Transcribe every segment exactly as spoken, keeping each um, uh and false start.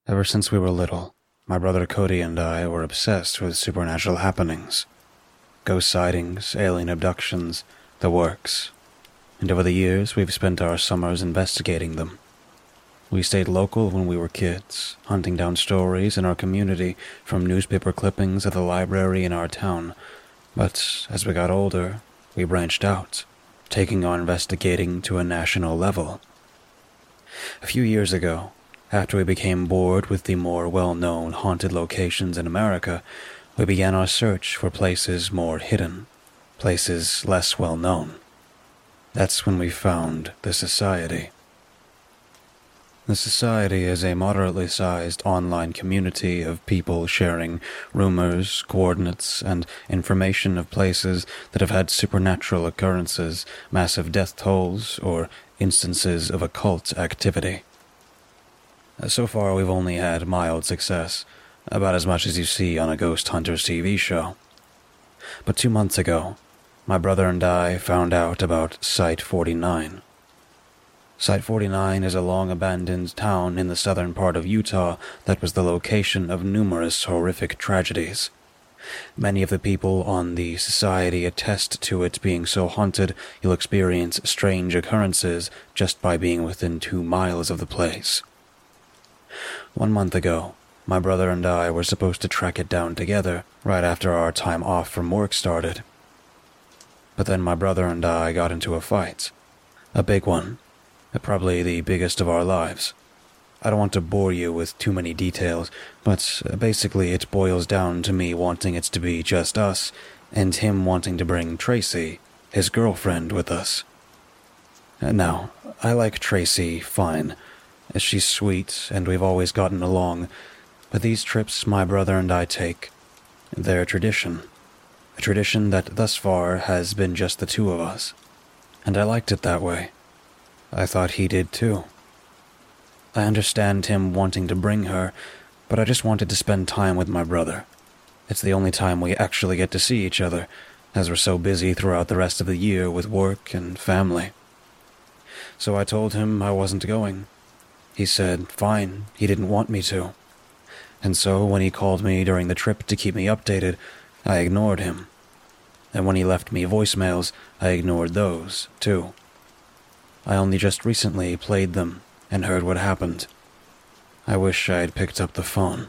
Ever since we were little, my brother Cody and I were obsessed with supernatural happenings. Ghost sightings, alien abductions, the works. And over the years, we've spent our summers investigating them. We stayed local when we were kids, hunting down stories in our community from newspaper clippings at the library in our town. But as we got older, we branched out, taking our investigating to a national level. A few years ago, after we became bored with the more well-known haunted locations in America, we began our search for places more hidden, places less well-known. That's when we found the Society. The Society is a moderately sized online community of people sharing rumors, coordinates, and information of places that have had supernatural occurrences, massive death tolls, or instances of occult activity. So far, we've only had mild success, about as much as you see on a Ghost Hunters T V show. But two months ago, my brother and I found out about Site forty-nine. Site forty-nine is a long-abandoned town in the southern part of Utah that was the location of numerous horrific tragedies. Many of the people on the Society attest to it being so haunted you'll experience strange occurrences just by being within two miles of the place. One month ago, my brother and I were supposed to track it down together right after our time off from work started. But then my brother and I got into a fight. A big one. Probably the biggest of our lives. I don't want to bore you with too many details, but basically it boils down to me wanting it to be just us, and him wanting to bring Tracy, his girlfriend, with us. Now, I like Tracy fine. She's sweet, and we've always gotten along, but these trips my brother and I take, they're a tradition. A tradition that thus far has been just the two of us. And I liked it that way. I thought he did too. I understand him wanting to bring her, but I just wanted to spend time with my brother. It's the only time we actually get to see each other, as we're so busy throughout the rest of the year with work and family. So I told him I wasn't going. He said, fine, he didn't want me to. And so when he called me during the trip to keep me updated, I ignored him. And when he left me voicemails, I ignored those, too. I only just recently played them and heard what happened. I wish I had picked up the phone.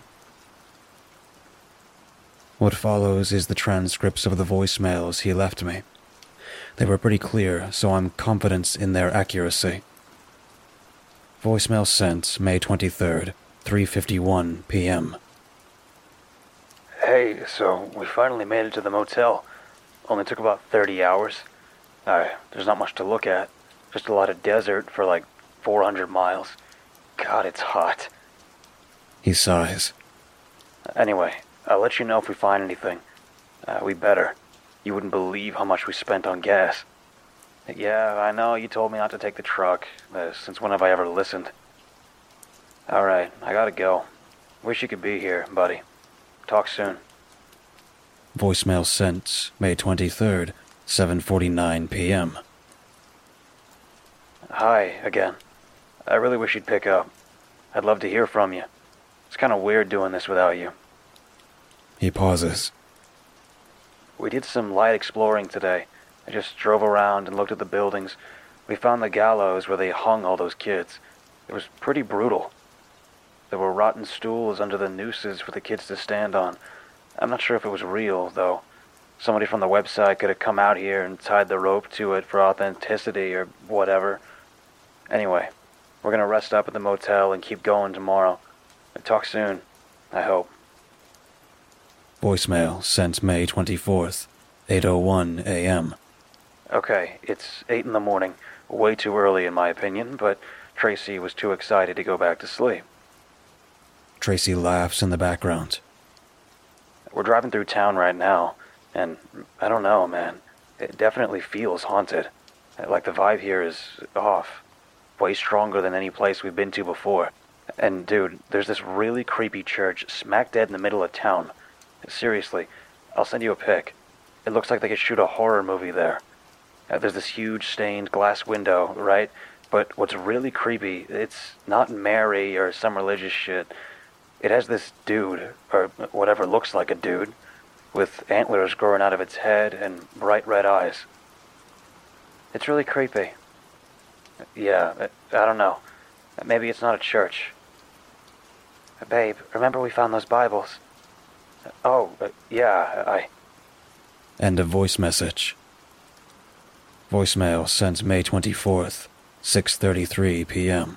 What follows is the transcripts of the voicemails he left me. They were pretty clear, so I'm confident in their accuracy. Voicemail sent May twenty-third, three fifty-one p.m. Hey, so we finally made it to the motel. Only took about thirty hours. Uh, there's not much to look at. Just a lot of desert for like four hundred miles. God, it's hot. He sighs. Anyway, I'll let you know if we find anything. Uh, we better. You wouldn't believe how much we spent on gas. Yeah, I know, you told me not to take the truck. Uh, since when have I ever listened? Alright, I gotta go. Wish you could be here, buddy. Talk soon. Voicemail sent May twenty-third, seven forty-nine p.m. Hi, again. I really wish you'd pick up. I'd love to hear from you. It's kind of weird doing this without you. He pauses. We did some light exploring today. I just drove around and looked at the buildings. We found the gallows where they hung all those kids. It was pretty brutal. There were rotten stools under the nooses for the kids to stand on. I'm not sure if it was real, though. Somebody from the website could have come out here and tied the rope to it for authenticity or whatever. Anyway, we're gonna rest up at the motel and keep going tomorrow. Talk soon, I hope. Voicemail sent May twenty-fourth, eight oh one a.m. Okay, it's eight in the morning. Way too early in my opinion, but Tracy was too excited to go back to sleep. Tracy laughs in the background. We're driving through town right now, and I don't know, man. It definitely feels haunted. Like the vibe here is off. Way stronger than any place we've been to before. And dude, there's this really creepy church smack dead in the middle of town. Seriously, I'll send you a pic. It looks like they could shoot a horror movie there. Uh, there's this huge stained glass window, right? But what's really creepy, it's not Mary or some religious shit. It has this dude, or whatever looks like a dude, with antlers growing out of its head and bright red eyes. It's really creepy. Yeah, I don't know. Maybe it's not a church. Babe, remember we found those Bibles? Oh, yeah, I... End of voice message. Voicemail sent May twenty-fourth, six thirty-three p.m.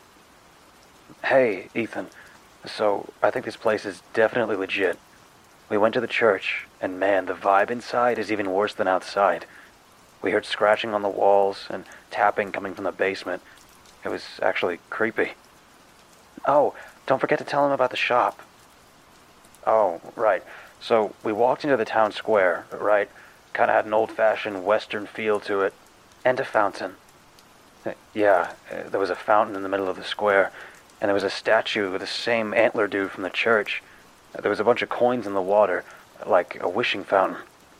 Hey, Ethan. So, I think this place is definitely legit. We went to the church, and man, the vibe inside is even worse than outside. We heard scratching on the walls and tapping coming from the basement. It was actually creepy. Oh, don't forget to tell him about the shop. Oh, right. So, we walked into the town square, right? Kind of had an old-fashioned western feel to it. And a fountain. Yeah, there was a fountain in the middle of the square, and there was a statue with the same antler dude from the church. There was a bunch of coins in the water, like a wishing fountain.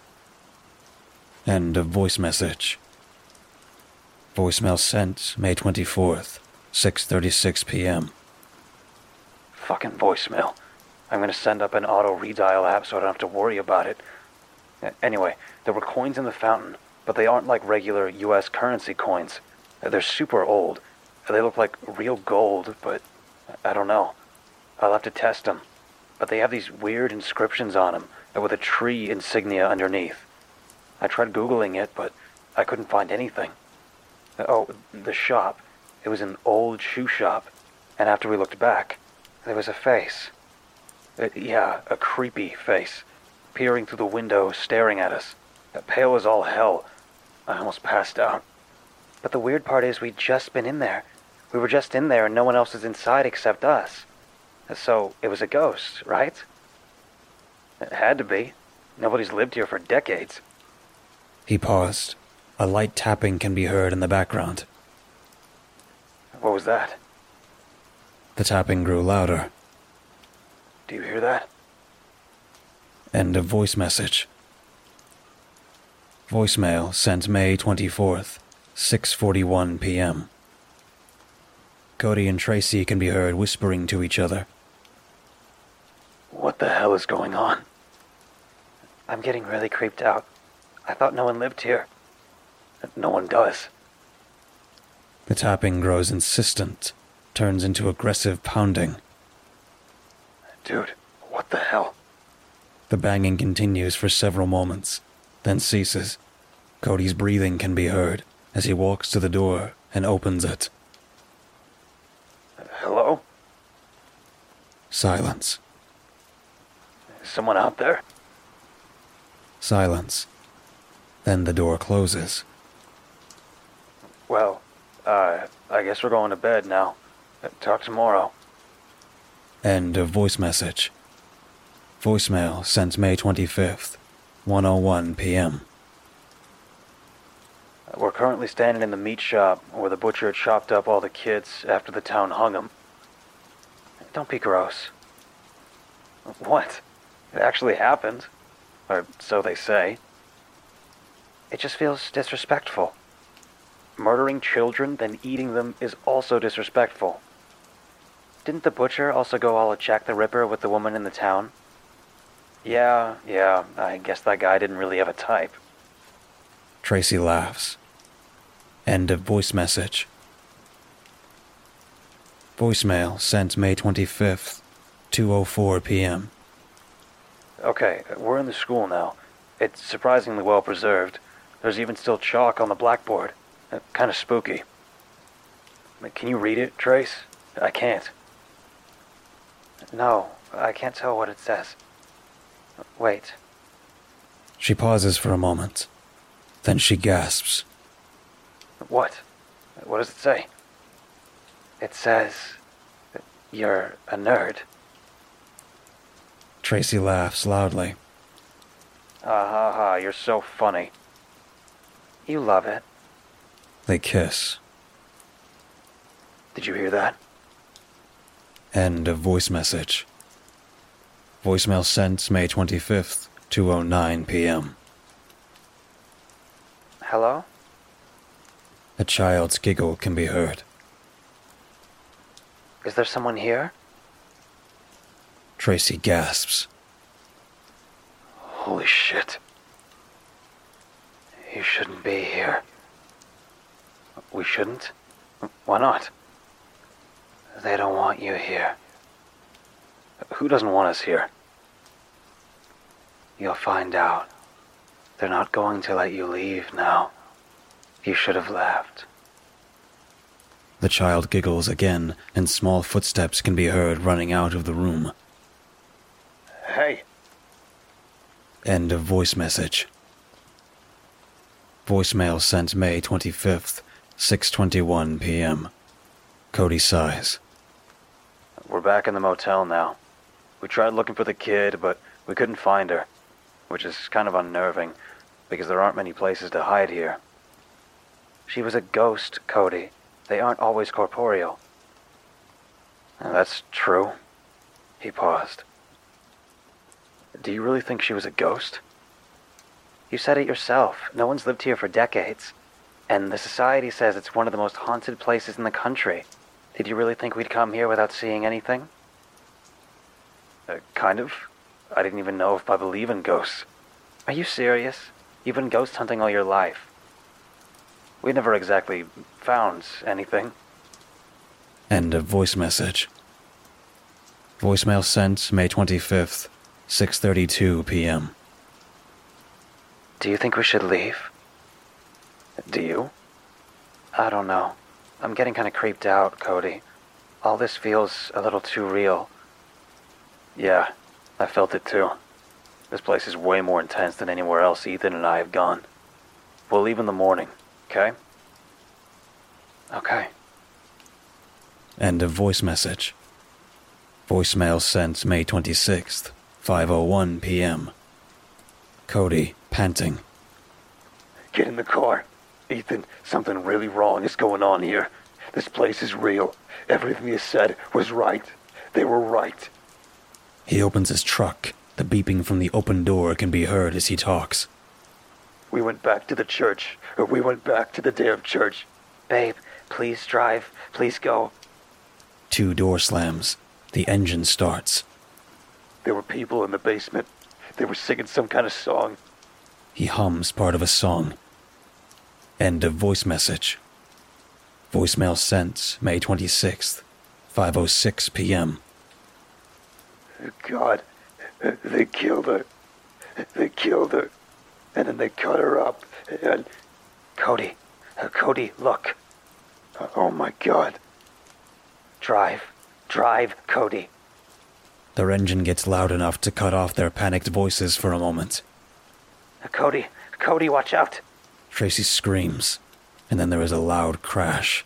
End of voice message. Voicemail sent May twenty-fourth, six thirty-six p.m. Fucking voicemail. I'm gonna send up an auto redial app so I don't have to worry about it. Anyway, there were coins in the fountain, but they aren't like regular U S currency coins. They're super old. They look like real gold, but I don't know. I'll have to test them. But they have these weird inscriptions on them, with a tree insignia underneath. I tried Googling it, but I couldn't find anything. Oh, the shop. It was an old shoe shop, and after we looked back, there was a face. Uh, yeah, a creepy face, peering through the window, staring at us. Pale as all hell. I almost passed out. But the weird part is we'd just been in there. We were just in there and no one else was inside except us. So it was a ghost, right? It had to be. Nobody's lived here for decades. He paused. A light tapping can be heard in the background. What was that? The tapping grew louder. Do you hear that? End of voice message. Voicemail sent May twenty-fourth, six forty-one p.m. Cody and Tracy can be heard whispering to each other. What the hell is going on? I'm getting really creeped out. I thought no one lived here. No one does. The tapping grows insistent, turns into aggressive pounding. Dude, what the hell? The banging continues for several moments, then ceases. Cody's breathing can be heard as he walks to the door and opens it. Hello? Silence. Someone out there? Silence. Then the door closes. Well, uh, I guess we're going to bed now. Talk tomorrow. End of voice message. Voicemail sent May twenty-fifth, one oh one p.m. We're currently standing in the meat shop where the butcher chopped up all the kids after the town hung them. Don't be gross. What? It actually happened. Or so they say. It just feels disrespectful. Murdering children, then eating them is also disrespectful. Didn't the butcher also go all Jack the Ripper with the woman in the town? Yeah, yeah, I guess that guy didn't really have a type. Tracy laughs. End of voice message. Voicemail sent May twenty-fifth, two oh four p.m. Okay, we're in the school now. It's surprisingly well preserved. There's even still chalk on the blackboard. Uh, kind of spooky. Can you read it, Trace? I can't. No, I can't tell what it says. Wait. She pauses for a moment. Then she gasps. What? What does it say? It says that you're a nerd. Tracy laughs loudly. Ha ha ha, you're so funny. You love it. They kiss. Did you hear that? End of voice message. Voicemail sent May twenty-fifth, two oh nine p.m. Hello? A child's giggle can be heard. Is there someone here? Tracy gasps. Holy shit. You shouldn't be here. We shouldn't? Why not? They don't want you here. Who doesn't want us here? You'll find out. They're not going to let you leave now. You should have left. The child giggles again, and small footsteps can be heard running out of the room. Hey! End of voice message. Voicemail sent May twenty-fifth, six twenty-one p.m. Cody sighs. We're back in the motel now. We tried looking for the kid, but we couldn't find her, which is kind of unnerving, because there aren't many places to hide here. She was a ghost, Cody. They aren't always corporeal. That's true. He paused. Do you really think she was a ghost? You said it yourself. No one's lived here for decades. And the society says it's one of the most haunted places in the country. Did you really think we'd come here without seeing anything? Uh, kind of. I didn't even know if I believe in ghosts. Are you serious? You've been ghost hunting all your life. We never exactly found anything. End of voice message. Voicemail sent May twenty-fifth, six thirty-two p.m. Do you think we should leave? Do you? I don't know. I'm getting kind of creeped out, Cody. All this feels a little too real. Yeah, I felt it too. This place is way more intense than anywhere else Ethan and I have gone. We'll leave in the morning, okay? Okay. End of voice message. Voicemail sent May twenty-sixth, five oh one p.m. Cody, panting. Get in the car. Ethan, something really wrong is going on here. This place is real. Everything you said was right. They were right. He opens his truck. The beeping from the open door can be heard as he talks. We went back to the church. Or we went back to the damn church. Babe, please drive. Please go. Two door slams. The engine starts. There were people in the basement. They were singing some kind of song. He hums part of a song. End of voice message. Voicemail sent May twenty-sixth, five oh six p.m. God, they killed her. They killed her. And then they cut her up. And... Cody, Cody, look. Oh my God. Drive. Drive, Cody. Their engine gets loud enough to cut off their panicked voices for a moment. Cody, Cody, watch out. Tracy screams, and then there is a loud crash.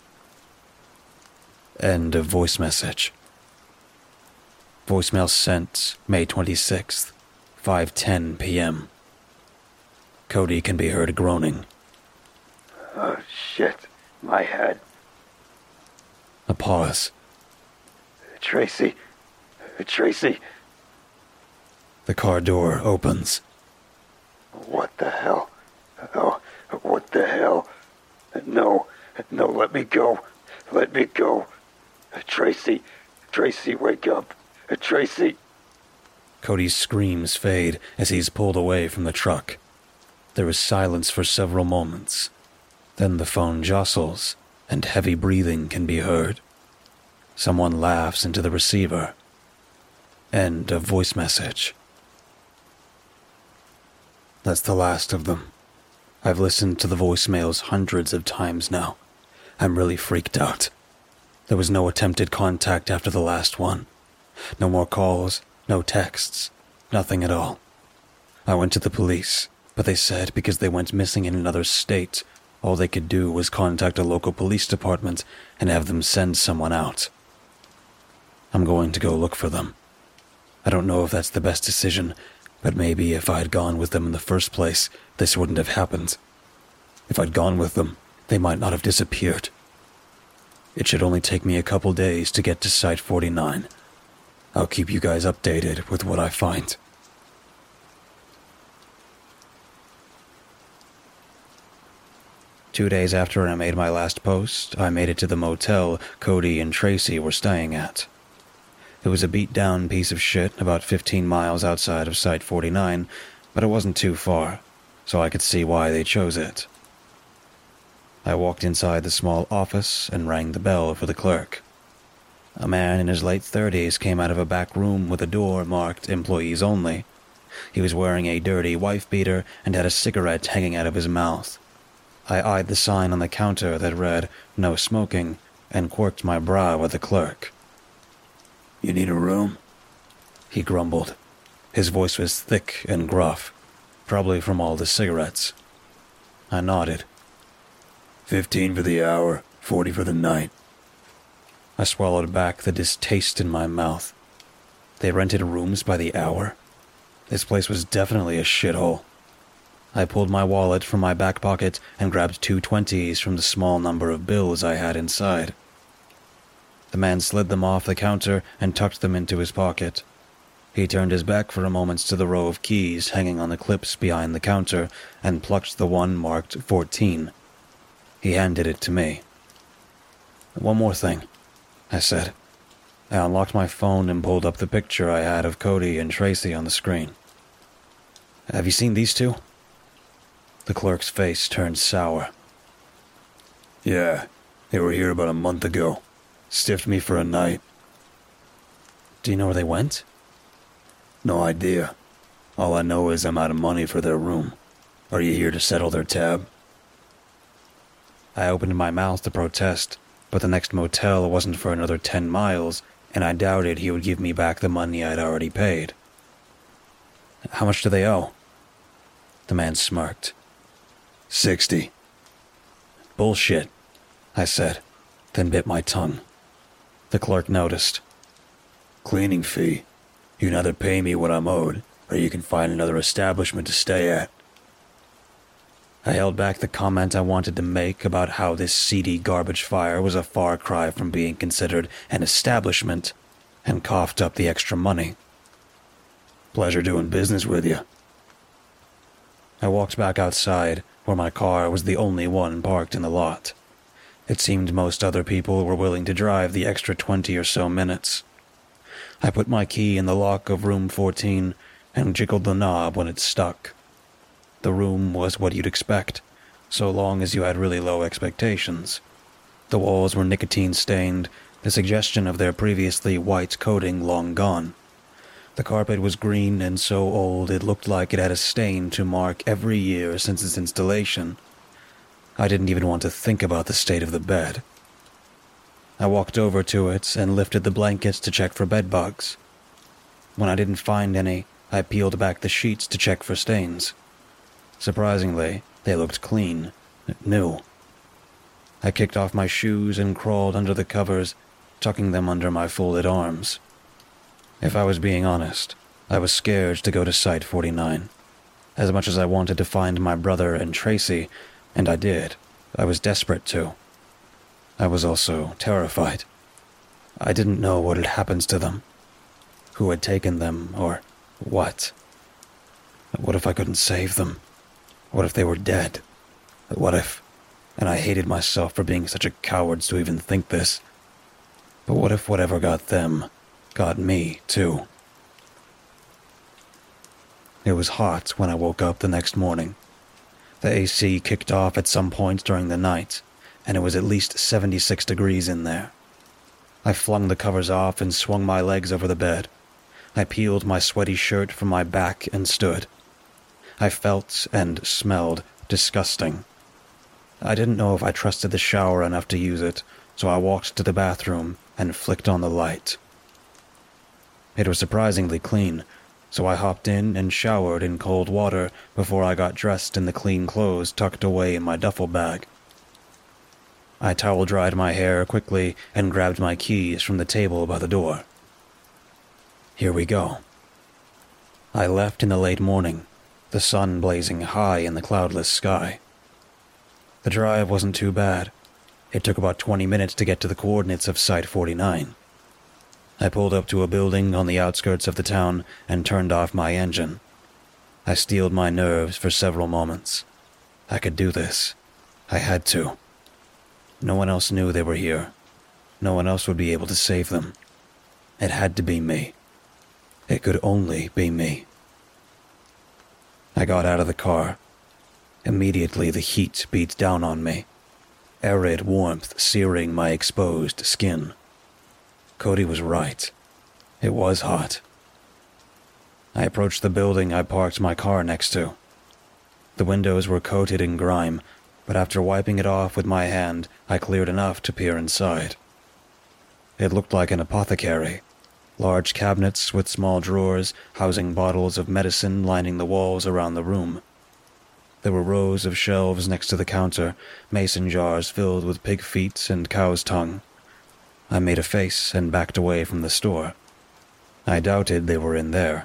End of voice message. Voicemail sent May twenty-sixth, five ten p.m. Cody can be heard groaning. Oh, shit. My head. A pause. Tracy. Tracy. The car door opens. What the hell? Oh, what the hell? No, no, let me go. Let me go. Tracy, Tracy, wake up. Tracy. Cody's screams fade as he's pulled away from the truck. There is silence for several moments. Then the phone jostles, and heavy breathing can be heard. Someone laughs into the receiver. End of voice message. That's the last of them. I've listened to the voicemails hundreds of times now. I'm really freaked out. There was no attempted contact after the last one. No more calls, no texts, nothing at all. I went to the police, but they said because they went missing in another state, all they could do was contact a local police department and have them send someone out. I'm going to go look for them. I don't know if that's the best decision, but maybe if I had gone with them in the first place, this wouldn't have happened. If I'd gone with them, they might not have disappeared. It should only take me a couple days to get to Site forty-nine. I'll keep you guys updated with what I find. Two days after I made my last post, I made it to the motel Cody and Tracy were staying at. It was a beat-down piece of shit about fifteen miles outside of Site forty-nine, but it wasn't too far, so I could see why they chose it. I walked inside the small office and rang the bell for the clerk. A man in his late thirties came out of a back room with a door marked Employees Only. He was wearing a dirty wife-beater and had a cigarette hanging out of his mouth. I eyed the sign on the counter that read, "No smoking," and quirked my brow at the clerk. "You need a room?" he grumbled. His voice was thick and gruff, probably from all the cigarettes. I nodded. Fifteen for the hour, forty for the night. I swallowed back the distaste in my mouth. They rented rooms by the hour? This place was definitely a shithole. I pulled my wallet from my back pocket and grabbed two twenties from the small number of bills I had inside. The man slid them off the counter and tucked them into his pocket. He turned his back for a moment to the row of keys hanging on the clips behind the counter and plucked the one marked fourteen. He handed it to me. "One more thing," I said. I unlocked my phone and pulled up the picture I had of Cody and Tracy on the screen. "Have you seen these two?" The clerk's face turned sour. "Yeah, they were here about a month ago. Stiffed me for a night." "Do you know where they went?" "No idea. All I know is I'm out of money for their room. Are you here to settle their tab?" I opened my mouth to protest, but the next motel wasn't for another ten miles, and I doubted he would give me back the money I'd already paid. "How much do they owe?" The man smirked. Sixty. "Bullshit," I said, then bit my tongue. The clerk noticed. "Cleaning fee. You can either pay me what I'm owed, or you can find another establishment to stay at." I held back the comment I wanted to make about how this seedy garbage fire was a far cry from being considered an establishment, and coughed up the extra money. "Pleasure doing business with you." I walked back outside, where my car was the only one parked in the lot. It seemed most other people were willing to drive the extra twenty or so minutes. I put my key in the lock of room fourteen and jiggled the knob when it stuck. The room was what you'd expect, so long as you had really low expectations. The walls were nicotine-stained, the suggestion of their previously white coating long gone. The carpet was green and so old it looked like it had a stain to mark every year since its installation. I didn't even want to think about the state of the bed. I walked over to it and lifted the blankets to check for bed bugs. When I didn't find any, I peeled back the sheets to check for stains. Surprisingly, they looked clean, new. I kicked off my shoes and crawled under the covers, tucking them under my folded arms. If I was being honest, I was scared to go to Site forty-nine. As much as I wanted to find my brother and Tracy, and I did, I was desperate to. I was also terrified. I didn't know what had happened to them, who had taken them, or what. What if I couldn't save them? What if they were dead? What if... And I hated myself for being such a coward to even think this. But what if whatever got them got me, too? It was hot when I woke up the next morning. The A C kicked off at some point during the night, and it was at least seventy-six degrees in there. I flung the covers off and swung my legs over the bed. I peeled my sweaty shirt from my back and stood. I felt and smelled disgusting. I didn't know if I trusted the shower enough to use it, so I walked to the bathroom and flicked on the light. It was surprisingly clean, so I hopped in and showered in cold water before I got dressed in the clean clothes tucked away in my duffel bag. I towel-dried my hair quickly and grabbed my keys from the table by the door. Here we go. I left in the late morning, the sun blazing high in the cloudless sky. The drive wasn't too bad. It took about twenty minutes to get to the coordinates of Site forty-nine. I pulled up to a building on the outskirts of the town and turned off my engine. I steeled my nerves for several moments. I could do this. I had to. No one else knew they were here. No one else would be able to save them. It had to be me. It could only be me. I got out of the car. Immediately the heat beat down on me, arid warmth searing my exposed skin. Cody was right. It was hot. I approached the building I parked my car next to. The windows were coated in grime, but after wiping it off with my hand, I cleared enough to peer inside. It looked like an apothecary. Large cabinets with small drawers housing bottles of medicine lining the walls around the room. There were rows of shelves next to the counter, mason jars filled with pig feet and cow's tongue. I made a face and backed away from the store. I doubted they were in there.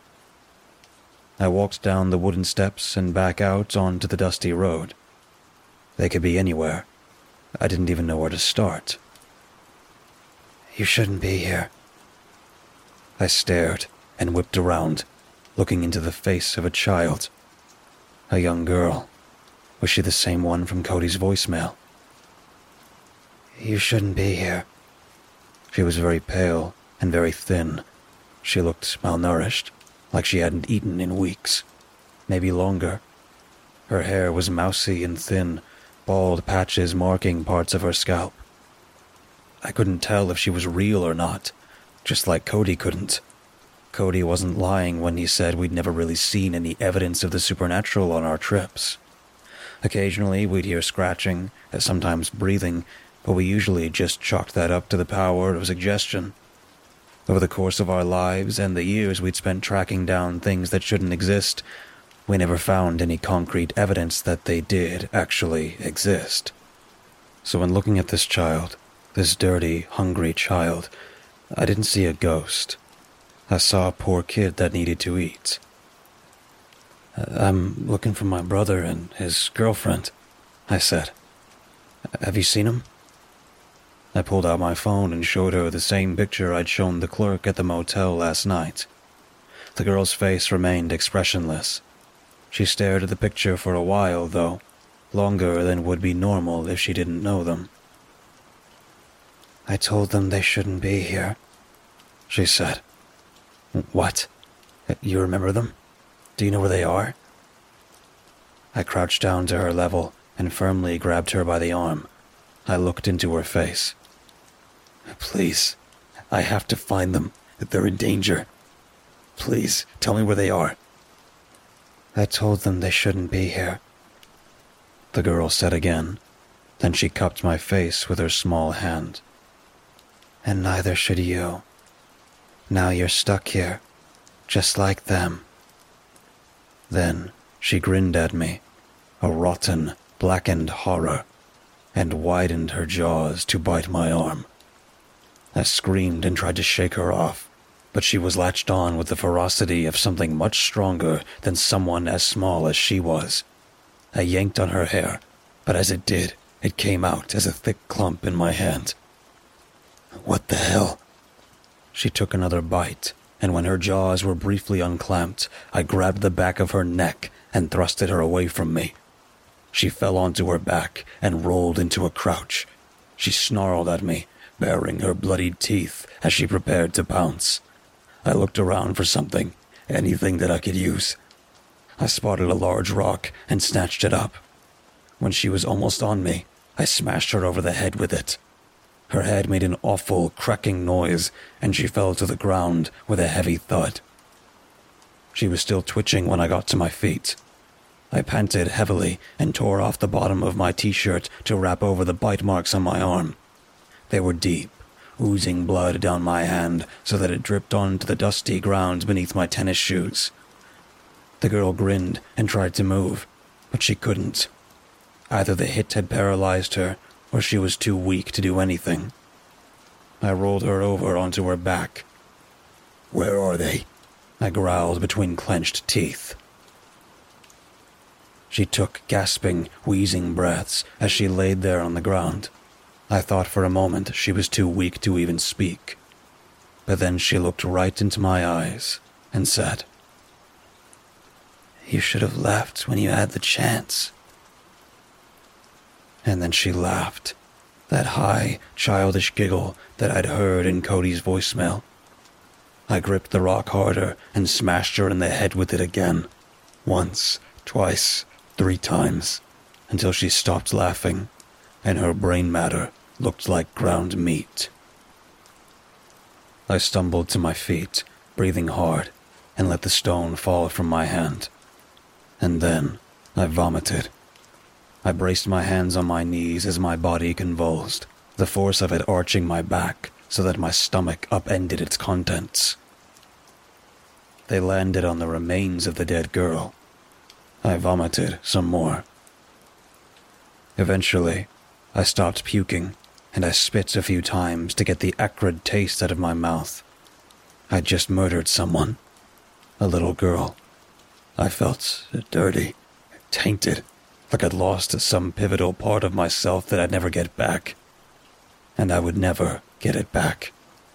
I walked down the wooden steps and back out onto the dusty road. They could be anywhere. I didn't even know where to start. "You shouldn't be here." I stared and whipped around, looking into the face of a child. A young girl. Was she the same one from Cody's voicemail? "You shouldn't be here." She was very pale and very thin. She looked malnourished, like she hadn't eaten in weeks, maybe longer. Her hair was mousy and thin, bald patches marking parts of her scalp. I couldn't tell if she was real or not, just like Cody couldn't. Cody wasn't lying when he said we'd never really seen any evidence of the supernatural on our trips. Occasionally we'd hear scratching, sometimes breathing, but we usually just chalked that up to the power of suggestion. Over the course of our lives and the years we'd spent tracking down things that shouldn't exist, we never found any concrete evidence that they did actually exist. So when looking at this child, this dirty, hungry child, I didn't see a ghost. I saw a poor kid that needed to eat. "I'm looking for my brother and his girlfriend," I said. "Have you seen him?" I pulled out my phone and showed her the same picture I'd shown the clerk at the motel last night. The girl's face remained expressionless. She stared at the picture for a while, though, longer than would be normal if she didn't know them. "I told them they shouldn't be here," she said. "What? You remember them? Do you know where they are?" I crouched down to her level and firmly grabbed her by the arm. I looked into her face. "Please, I have to find them. They're in danger. Please, tell me where they are." "I told them they shouldn't be here," the girl said again. Then she cupped my face with her small hand. "And neither should you. Now you're stuck here, just like them." Then she grinned at me, a rotten, blackened horror, and widened her jaws to bite my arm. I screamed and tried to shake her off, but she was latched on with the ferocity of something much stronger than someone as small as she was. I yanked on her hair, but as it did, it came out as a thick clump in my hand. "What the hell?" She took another bite, and when her jaws were briefly unclamped, I grabbed the back of her neck and thrusted her away from me. She fell onto her back and rolled into a crouch. She snarled at me, baring her bloodied teeth as she prepared to pounce. I looked around for something, anything that I could use. I spotted a large rock and snatched it up. When she was almost on me, I smashed her over the head with it. Her head made an awful, cracking noise, and she fell to the ground with a heavy thud. She was still twitching when I got to my feet. I panted heavily and tore off the bottom of my t-shirt to wrap over the bite marks on my arm. They were deep, oozing blood down my hand so that it dripped onto the dusty ground beneath my tennis shoes. The girl grinned and tried to move, but she couldn't. Either the hit had paralyzed her, or she was too weak to do anything. I rolled her over onto her back. "Where are they?" I growled between clenched teeth. She took gasping, wheezing breaths as she laid there on the ground. I thought for a moment she was too weak to even speak. But then she looked right into my eyes and said, "You should have left when you had the chance." And then she laughed, that high, childish giggle that I'd heard in Cody's voicemail. I gripped the rock harder and smashed her in the head with it again. Once, twice, three times, until she stopped laughing, and her brain matter looked like ground meat. I stumbled to my feet, breathing hard, and let the stone fall from my hand. And then I vomited. I braced my hands on my knees as my body convulsed, the force of it arching my back so that my stomach upended its contents. They landed on the remains of the dead girl. I vomited some more. Eventually, I stopped puking, and I spit a few times to get the acrid taste out of my mouth. I'd just murdered someone. A little girl. I felt dirty, tainted, like I'd lost some pivotal part of myself that I'd never get back. And I would never get it back.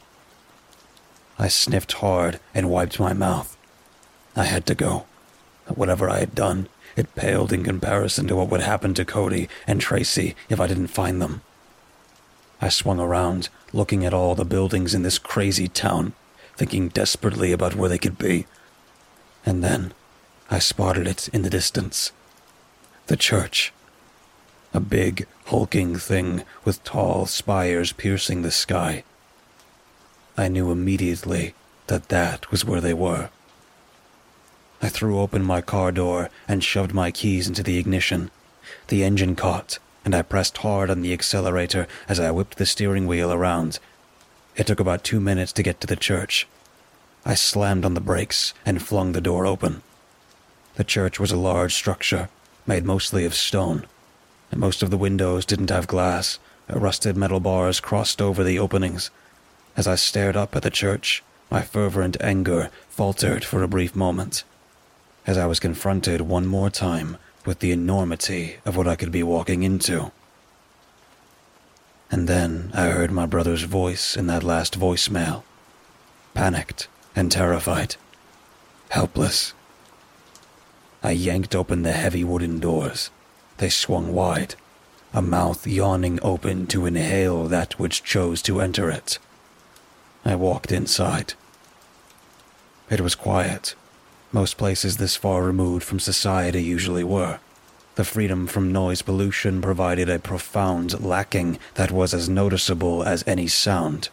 I sniffed hard and wiped my mouth. I had to go. Whatever I had done, it paled in comparison to what would happen to Cody and Tracy if I didn't find them. I swung around, looking at all the buildings in this crazy town, thinking desperately about where they could be. And then I spotted it in the distance. The church. A big, hulking thing with tall spires piercing the sky. I knew immediately that that was where they were. I threw open my car door and shoved my keys into the ignition. The engine caught, and I pressed hard on the accelerator as I whipped the steering wheel around. It took about two minutes to get to the church. I slammed on the brakes and flung the door open. The church was a large structure, made mostly of stone, and most of the windows didn't have glass. Rusted metal bars crossed over the openings. As I stared up at the church, my fervent anger faltered for a brief moment, as I was confronted one more time with the enormity of what I could be walking into. And then I heard my brother's voice in that last voicemail, panicked and terrified, helpless. I yanked open the heavy wooden doors. They swung wide, a mouth yawning open to inhale that which chose to enter it. I walked inside. It was quiet. Most places this far removed from society usually were. The freedom from noise pollution provided a profound lacking that was as noticeable as any sound.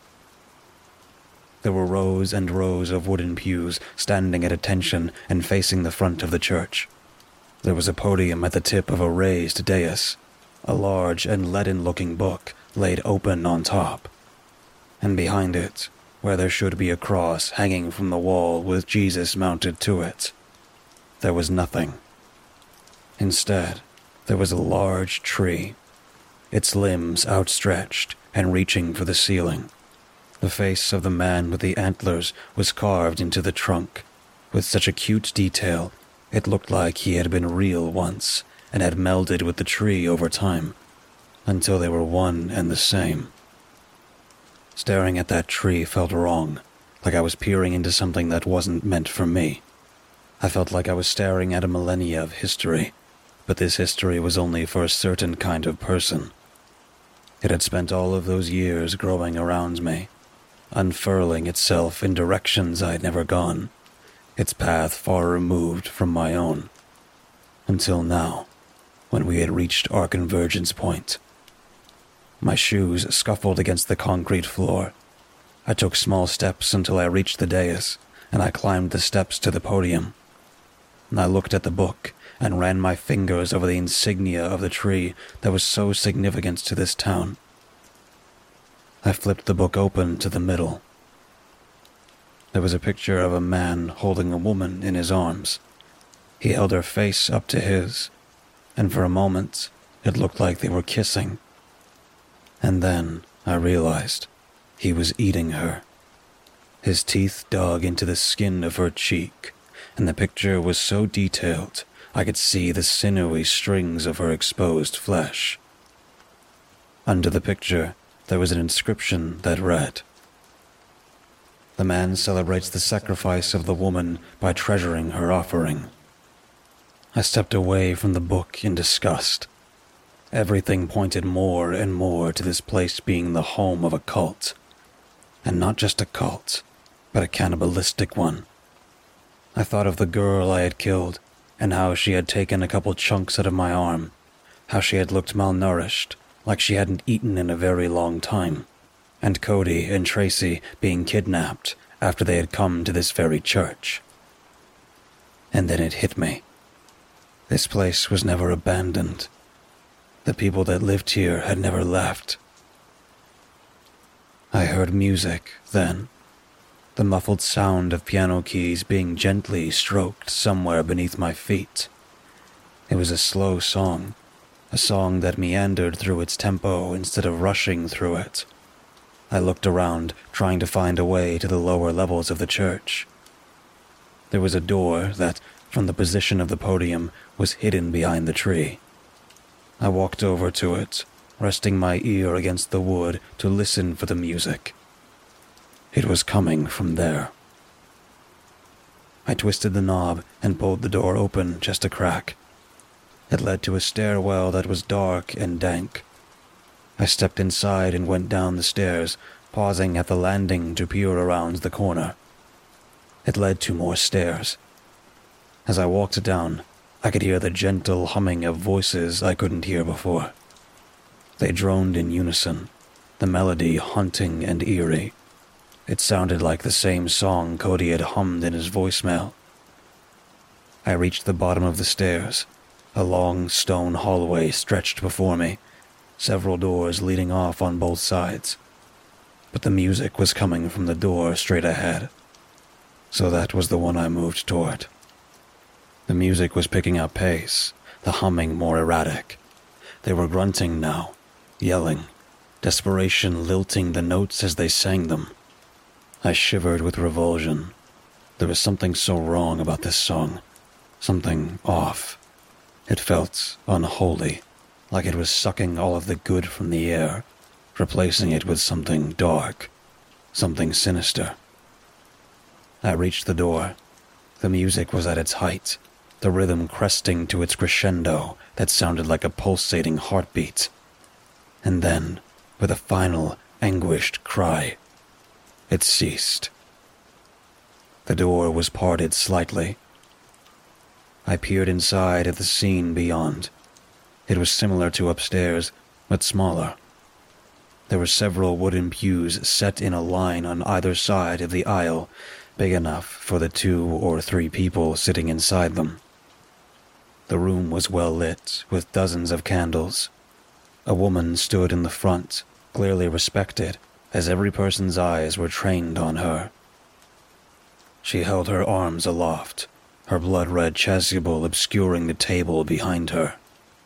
There were rows and rows of wooden pews standing at attention and facing the front of the church. There was a podium at the tip of a raised dais, a large and leaden-looking book laid open on top. And behind it, where there should be a cross hanging from the wall with Jesus mounted to it, there was nothing. Instead, there was a large tree, its limbs outstretched and reaching for the ceiling. The face of the man with the antlers was carved into the trunk, with such acute detail it looked like he had been real once and had melded with the tree over time, until they were one and the same. Staring at that tree felt wrong, like I was peering into something that wasn't meant for me. I felt like I was staring at a millennia of history, but this history was only for a certain kind of person. It had spent all of those years growing around me, unfurling itself in directions I had never gone, its path far removed from my own, until now, when we had reached our convergence point. My shoes scuffled against the concrete floor. I took small steps until I reached the dais, and I climbed the steps to the podium. And I looked at the book and ran my fingers over the insignia of the tree that was so significant to this town. I flipped the book open to the middle. There was a picture of a man holding a woman in his arms. He held her face up to his, and for a moment it looked like they were kissing. And then I realized he was eating her. His teeth dug into the skin of her cheek, and the picture was so detailed I could see the sinewy strings of her exposed flesh. Under the picture, there was an inscription that read, "The man celebrates the sacrifice of the woman by treasuring her offering." I stepped away from the book in disgust. Everything pointed more and more to this place being the home of a cult. And not just a cult, but a cannibalistic one. I thought of the girl I had killed, and how she had taken a couple chunks out of my arm, how she had looked malnourished, like she hadn't eaten in a very long time, and Cody and Tracy being kidnapped after they had come to this very church. And then it hit me. This place was never abandoned. The people that lived here had never left. I heard music then, the muffled sound of piano keys being gently stroked somewhere beneath my feet. It was a slow song, a song that meandered through its tempo instead of rushing through it. I looked around, trying to find a way to the lower levels of the church. There was a door that, from the position of the podium, was hidden behind the tree. I walked over to it, resting my ear against the wood to listen for the music. It was coming from there. I twisted the knob and pulled the door open just a crack. It led to a stairwell that was dark and dank. I stepped inside and went down the stairs, pausing at the landing to peer around the corner. It led to more stairs. As I walked down, I could hear the gentle humming of voices I couldn't hear before. They droned in unison, the melody haunting and eerie. It sounded like the same song Cody had hummed in his voicemail. I reached the bottom of the stairs. A long stone hallway stretched before me, several doors leading off on both sides. But the music was coming from the door straight ahead, so that was the one I moved toward. The music was picking up pace, the humming more erratic. They were grunting now, yelling, desperation lilting the notes as they sang them. I shivered with revulsion. There was something so wrong about this song, something off. It felt unholy, like it was sucking all of the good from the air, replacing it with something dark, something sinister. I reached the door. The music was at its height, the rhythm cresting to its crescendo that sounded like a pulsating heartbeat. And then, with a final, anguished cry, it ceased. The door was parted slightly. I peered inside at the scene beyond. It was similar to upstairs, but smaller. There were several wooden pews set in a line on either side of the aisle, big enough for the two or three people sitting inside them. The room was well lit, with dozens of candles. A woman stood in the front, clearly respected, as every person's eyes were trained on her. She held her arms aloft, her blood-red chasuble obscuring the table behind her.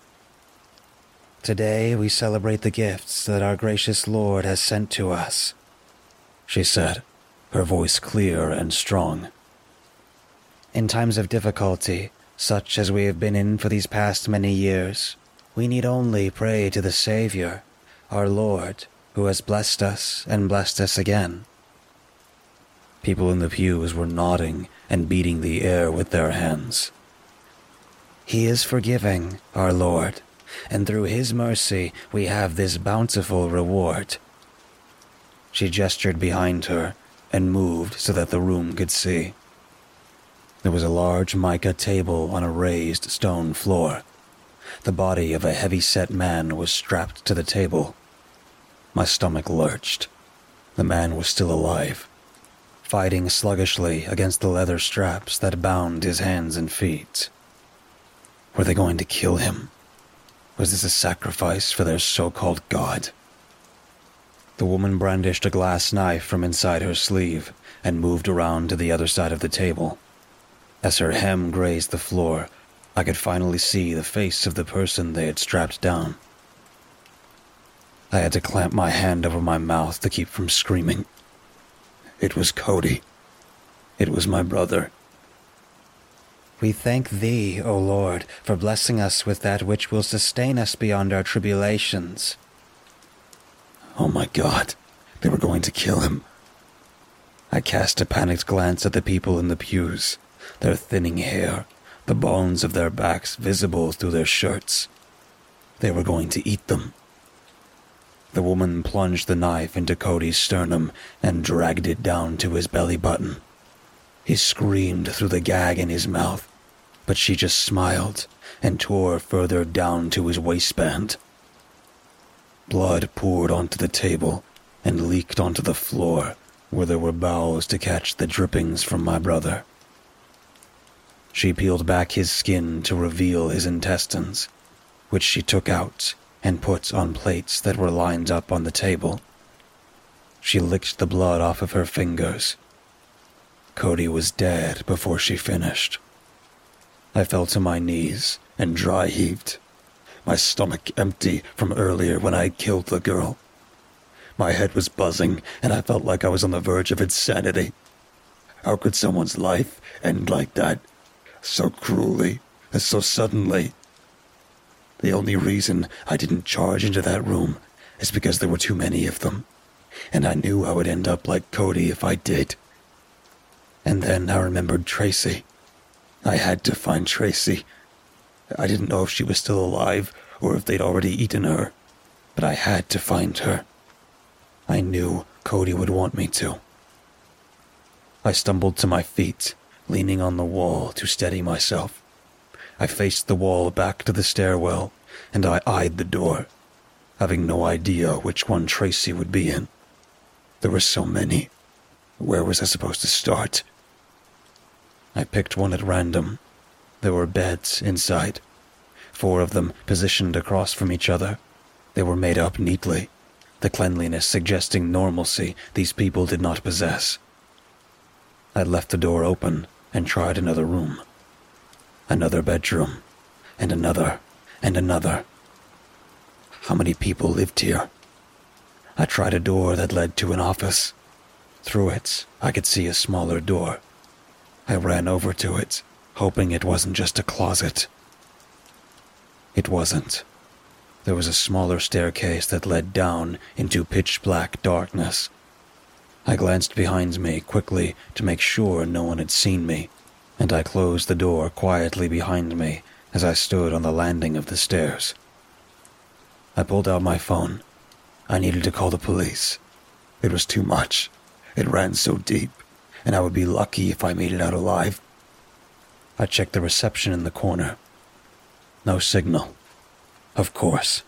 "Today we celebrate the gifts that our gracious Lord has sent to us," she said, her voice clear and strong. "In times of difficulty, such as we have been in for these past many years, we need only pray to the Savior, our Lord, who has blessed us and blessed us again." People in the pews were nodding and beating the air with their hands. "He is forgiving, our Lord, and through his mercy we have this bountiful reward." She gestured behind her and moved so that the room could see. There was a large mica table on a raised stone floor. The body of a heavy-set man was strapped to the table. My stomach lurched. The man was still alive, fighting sluggishly against the leather straps that bound his hands and feet. Were they going to kill him? Was this a sacrifice for their so-called god? The woman brandished a glass knife from inside her sleeve and moved around to the other side of the table. As her hem grazed the floor, I could finally see the face of the person they had strapped down. I had to clamp my hand over my mouth to keep from screaming. It was Cody. It was my brother. "We thank thee, O Lord, for blessing us with that which will sustain us beyond our tribulations." Oh my God, they were going to kill him. I cast a panicked glance at the people in the pews, their thinning hair, the bones of their backs visible through their shirts. They were going to eat them. The woman plunged the knife into Cody's sternum and dragged it down to his belly button. He screamed through the gag in his mouth, but she just smiled and tore further down to his waistband. Blood poured onto the table and leaked onto the floor where there were bowels to catch the drippings from my brother. She peeled back his skin to reveal his intestines, which she took out and put on plates that were lined up on the table. She licked the blood off of her fingers. Cody was dead before she finished. I fell to my knees and dry heaved, my stomach empty from earlier when I had killed the girl. My head was buzzing, and I felt like I was on the verge of insanity. How could someone's life end like that? So cruelly and so suddenly. The only reason I didn't charge into that room is because there were too many of them, and I knew I would end up like Cody if I did. And then I remembered Tracy. I had to find Tracy. I didn't know if she was still alive or if they'd already eaten her, but I had to find her. I knew Cody would want me to. I stumbled to my feet, leaning on the wall to steady myself. I faced the wall back to the stairwell, and I eyed the door, having no idea which one Tracy would be in. There were so many. Where was I supposed to start? I picked one at random. There were beds inside, four of them positioned across from each other. They were made up neatly, the cleanliness suggesting normalcy these people did not possess. I left the door open and tried another room. Another bedroom, and another, and another. How many people lived here? I tried a door that led to an office. Through it, I could see a smaller door. I ran over to it, hoping it wasn't just a closet. It wasn't. There was a smaller staircase that led down into pitch-black darkness. I glanced behind me quickly to make sure no one had seen me, and I closed the door quietly behind me as I stood on the landing of the stairs. I pulled out my phone. I needed to call the police. It was too much. It ran so deep, and I would be lucky if I made it out alive. I checked the reception in the corner. No signal. Of course.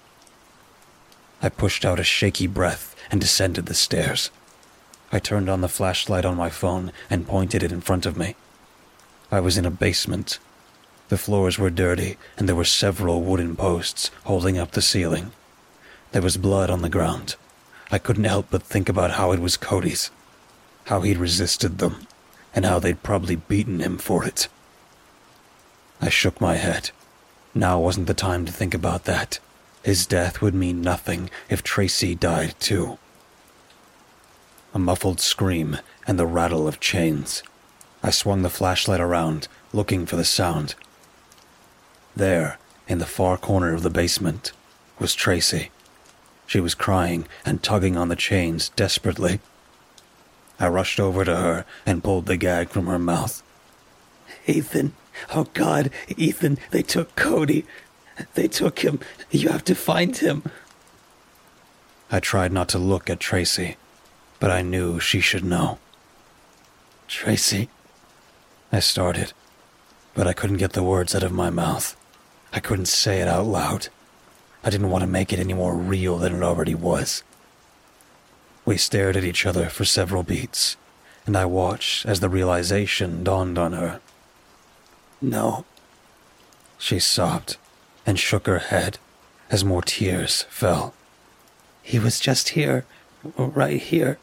I pushed out a shaky breath and descended the stairs. I turned on the flashlight on my phone and pointed it in front of me. I was in a basement. The floors were dirty, and there were several wooden posts holding up the ceiling. There was blood on the ground. I couldn't help but think about how it was Cody's, how he'd resisted them, and how they'd probably beaten him for it. I shook my head. Now wasn't the time to think about that. His death would mean nothing if Tracy died too. A muffled scream and the rattle of chains. I swung the flashlight around, looking for the sound. There, in the far corner of the basement, was Tracy. She was crying and tugging on the chains desperately. I rushed over to her and pulled the gag from her mouth. "Ethan, oh God, Ethan, they took Cody. They took him. You have to find him." I tried not to look at Tracy, but I knew she should know. "Tracy," I started, but I couldn't get the words out of my mouth. I couldn't say it out loud. I didn't want to make it any more real than it already was. We stared at each other for several beats, and I watched as the realization dawned on her. "No," she sobbed and shook her head as more tears fell. "He was just here, right here."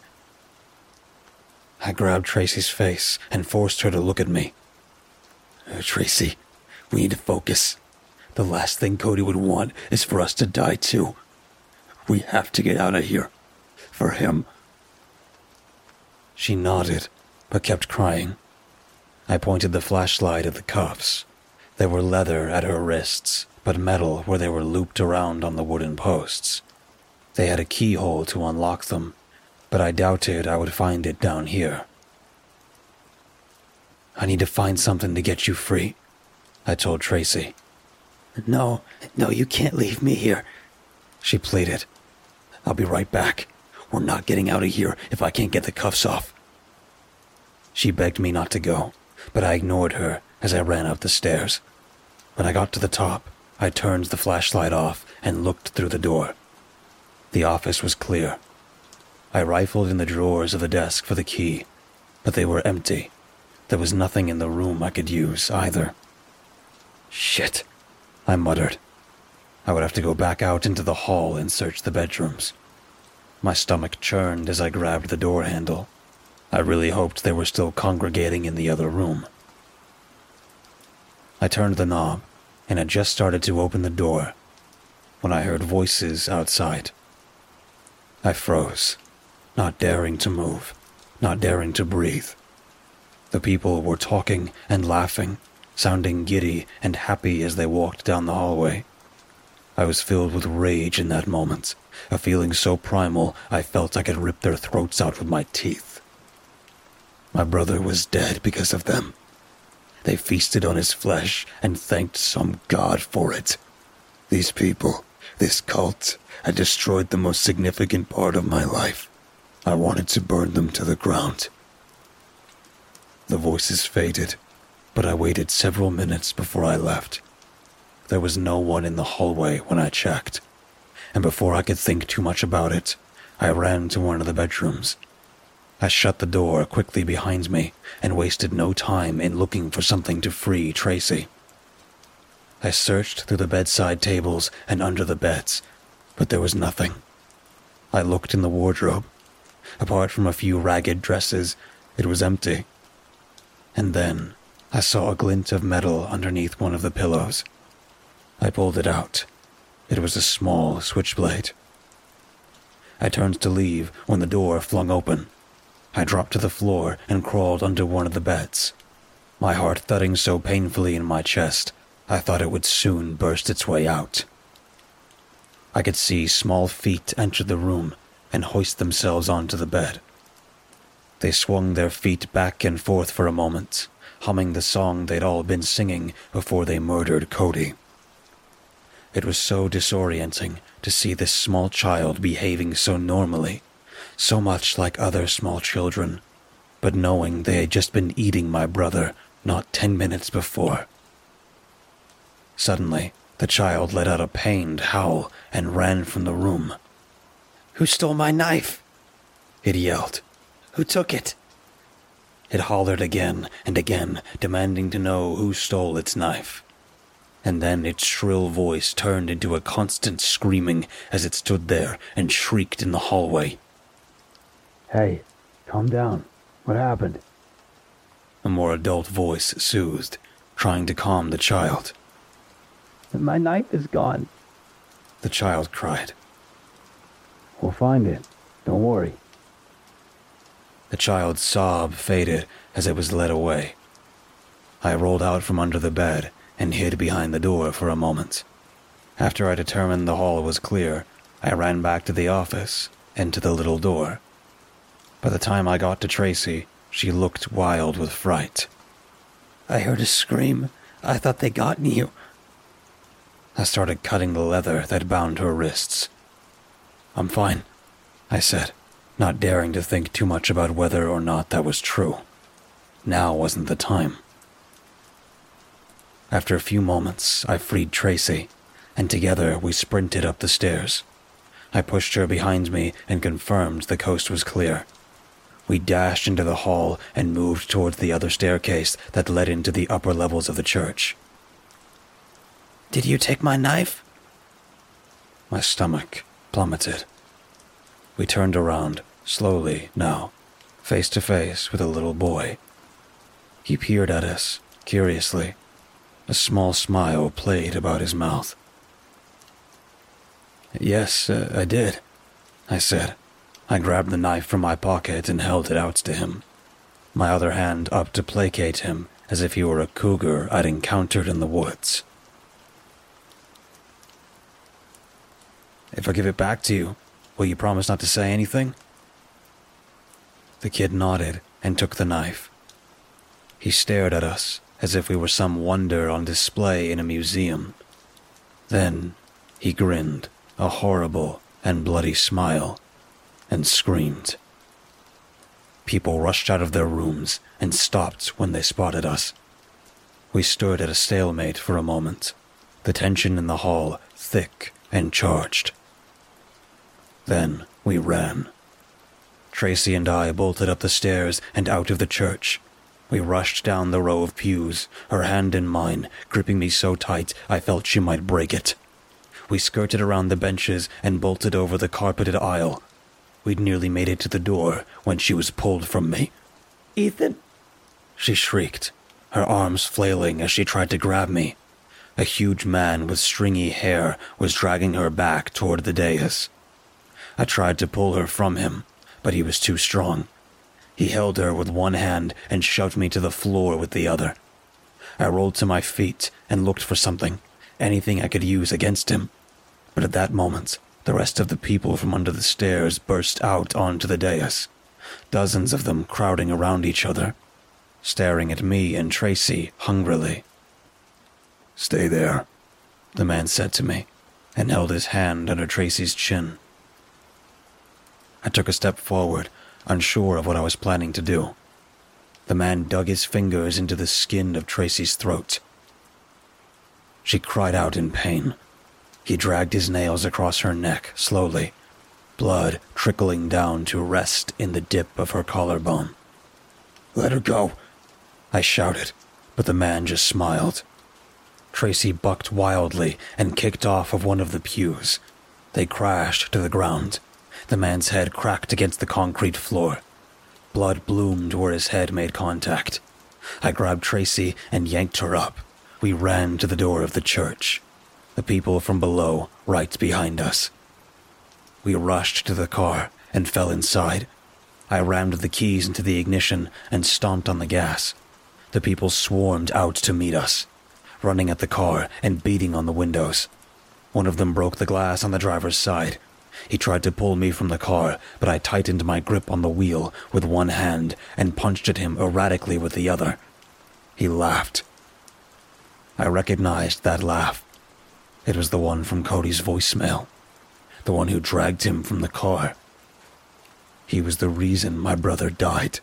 I grabbed Tracy's face and forced her to look at me. "Tracy, we need to focus. The last thing Cody would want is for us to die too. We have to get out of here. For him." She nodded, but kept crying. I pointed the flashlight at the cuffs. They were leather at her wrists, but metal where they were looped around on the wooden posts. They had a keyhole to unlock them, but I doubted I would find it down here. "I need to find something to get you free," I told Tracy. "No, no, you can't leave me here," she pleaded. I'll be right back. We're not getting out of here if I can't get the cuffs off." She begged me not to go, but I ignored her as I ran up the stairs. When I got to the top, I turned the flashlight off and looked through the door. The office was clear. I rifled in the drawers of the desk for the key, but they were empty. There was nothing in the room I could use either. "Shit," I muttered. I would have to go back out into the hall and search the bedrooms. My stomach churned as I grabbed the door handle. I really hoped they were still congregating in the other room. I turned the knob, and had just started to open the door when I heard voices outside. I froze, not daring to move, not daring to breathe. The people were talking and laughing, sounding giddy and happy as they walked down the hallway. I was filled with rage in that moment, a feeling so primal I felt I could rip their throats out with my teeth. My brother was dead because of them. They feasted on his flesh and thanked some god for it. These people, this cult, had destroyed the most significant part of my life. I wanted to burn them to the ground. The voices faded, but I waited several minutes before I left. There was no one in the hallway when I checked, and before I could think too much about it, I ran to one of the bedrooms. I shut the door quickly behind me and wasted no time in looking for something to free Tracy. I searched through the bedside tables and under the beds, but there was nothing. I looked in the wardrobe. Apart from a few ragged dresses, it was empty. And then I saw a glint of metal underneath one of the pillows. I pulled it out. It was a small switchblade. I turned to leave when the door flung open. I dropped to the floor and crawled under one of the beds, my heart thudding so painfully in my chest, I thought it would soon burst its way out. I could see small feet enter the room and hoist themselves onto the bed. They swung their feet back and forth for a moment, humming the song they'd all been singing before they murdered Cody. It was so disorienting to see this small child behaving so normally, so much like other small children, but knowing they had just been eating my brother not ten minutes before. Suddenly, the child let out a pained howl and ran from the room. "Who stole my knife?" it yelled. "Who took it?" It hollered again and again, demanding to know who stole its knife. And then its shrill voice turned into a constant screaming as it stood there and shrieked in the hallway. "Hey, calm down. What happened?" A more adult voice soothed, trying to calm the child. "My knife is gone," the child cried. "We'll find it. Don't worry." The child's sob faded as it was led away. I rolled out from under the bed and hid behind the door for a moment. After I determined the hall was clear, I ran back to the office and to the little door. By the time I got to Tracy, she looked wild with fright. "I heard a scream. I thought they gotten you." I started cutting the leather that bound her wrists. "I'm fine," I said, not daring to think too much about whether or not that was true. Now wasn't the time. After a few moments, I freed Tracy, and together we sprinted up the stairs. I pushed her behind me and confirmed the coast was clear. We dashed into the hall and moved towards the other staircase that led into the upper levels of the church. "Did you take my knife?" My stomach plummeted. We turned around, slowly now, face to face with a little boy. He peered at us, curiously. A small smile played about his mouth. "Yes, uh, I did," I said. I grabbed the knife from my pocket and held it out to him, my other hand up to placate him as if he were a cougar I'd encountered in the woods. "If I give it back to you, will you promise not to say anything?" The kid nodded and took the knife. He stared at us as if we were some wonder on display in a museum. Then he grinned, a horrible, and bloody smile and screamed. People rushed out of their rooms and stopped when they spotted us. We stood at a stalemate for a moment, the tension in the hall thick and charged. Then we ran. Tracy and I bolted up the stairs and out of the church. We rushed down the row of pews, her hand in mine, gripping me so tight I felt she might break it. We skirted around the benches and bolted over the carpeted aisle. We'd nearly made it to the door when she was pulled from me. "Ethan!" she shrieked, her arms flailing as she tried to grab me. A huge man with stringy hair was dragging her back toward the dais. I tried to pull her from him, but he was too strong. He held her with one hand and shoved me to the floor with the other. I rolled to my feet and looked for something, anything I could use against him. But at that moment, the rest of the people from under the stairs burst out onto the dais, dozens of them crowding around each other, staring at me and Tracy hungrily. "Stay there," the man said to me, and held his hand under Tracy's chin. I took a step forward, unsure of what I was planning to do. The man dug his fingers into the skin of Tracy's throat. She cried out in pain. He dragged his nails across her neck, slowly, blood trickling down to rest in the dip of her collarbone. "Let her go," I shouted, but the man just smiled. Tracy bucked wildly and kicked off of one of the pews. They crashed to the ground. The man's head cracked against the concrete floor. Blood bloomed where his head made contact. I grabbed Tracy and yanked her up. We ran to the door of the church, the people from below right behind us. We rushed to the car and fell inside. I rammed the keys into the ignition and stomped on the gas. The people swarmed out to meet us, running at the car and beating on the windows. One of them broke the glass on the driver's side. He tried to pull me from the car, but I tightened my grip on the wheel with one hand and punched at him erratically with the other. He laughed. I recognized that laugh. It was the one from Cody's voicemail, the one who dragged him from the car. He was the reason my brother died.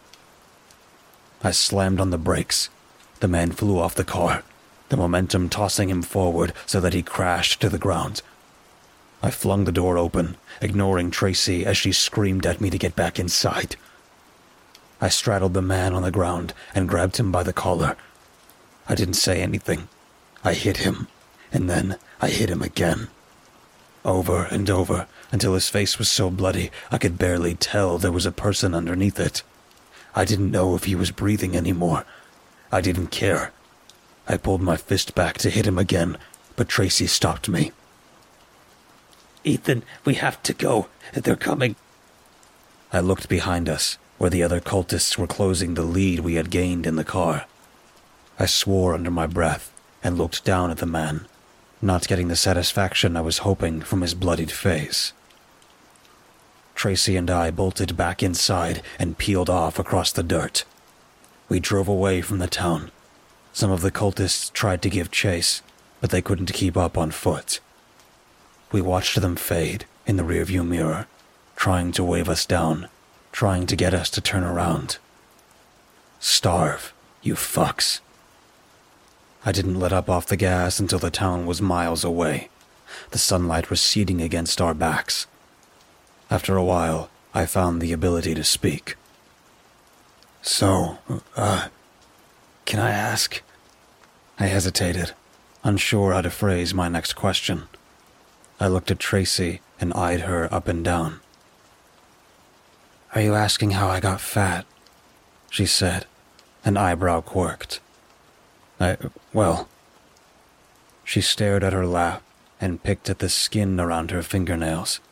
I slammed on the brakes. The man flew off the car, the momentum tossing him forward so that he crashed to the ground. I flung the door open, ignoring Tracy as she screamed at me to get back inside. I straddled the man on the ground and grabbed him by the collar. I didn't say anything. I hit him, and then I hit him again. Over and over, until his face was so bloody I could barely tell there was a person underneath it. I didn't know if he was breathing anymore. I didn't care. I pulled my fist back to hit him again, but Tracy stopped me. "Ethan, we have to go. They're coming." I looked behind us, where the other cultists were closing the lead we had gained in the car. I swore under my breath and looked down at the man, not getting the satisfaction I was hoping from his bloodied face. Tracy and I bolted back inside and peeled off across the dirt. We drove away from the town. Some of the cultists tried to give chase, but they couldn't keep up on foot. We watched them fade in the rearview mirror, trying to wave us down, trying to get us to turn around. Starve, you fucks. I didn't let up off the gas until the town was miles away, the sunlight receding against our backs. After a while, I found the ability to speak. "So, uh, can I ask?" I hesitated, unsure how to phrase my next question. I looked at Tracy and eyed her up and down. "Are you asking how I got fat?" she said, an eyebrow quirked. I, well... She stared at her lap and picked at the skin around her fingernails.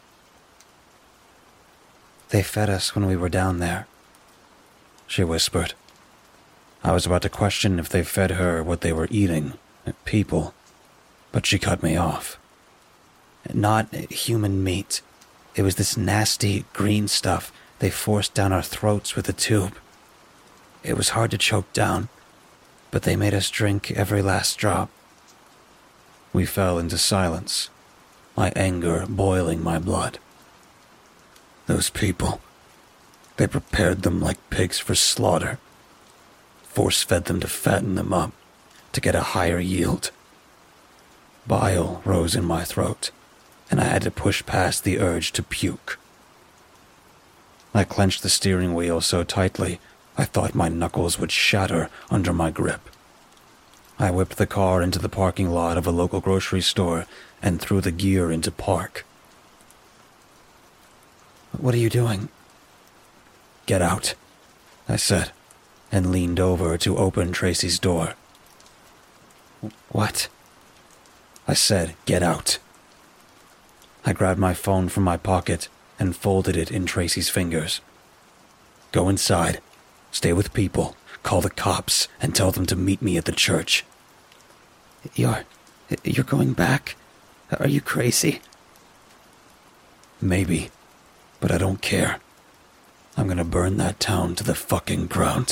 "They fed us when we were down there," she whispered. I was about to question if they fed her what they were eating, people, but she cut me off. "Not human meat. It was this nasty green stuff they forced down our throats with a tube. It was hard to choke down, but they made us drink every last drop." We fell into silence, my anger boiling my blood. Those people, they prepared them like pigs for slaughter, force-fed them to fatten them up, to get a higher yield. Bile rose in my throat, and I had to push past the urge to puke. I clenched the steering wheel so tightly I thought my knuckles would shatter under my grip. I whipped the car into the parking lot of a local grocery store and threw the gear into park. "What are you doing?" "Get out," I said, and leaned over to open Tracy's door. "What?" I said, "Get out." I grabbed my phone from my pocket and folded it in Tracy's fingers. "Go inside, stay with people, call the cops, and tell them to meet me at the church." You're... you're going back? Are you crazy?" "Maybe, but I don't care. I'm gonna burn that town to the fucking ground."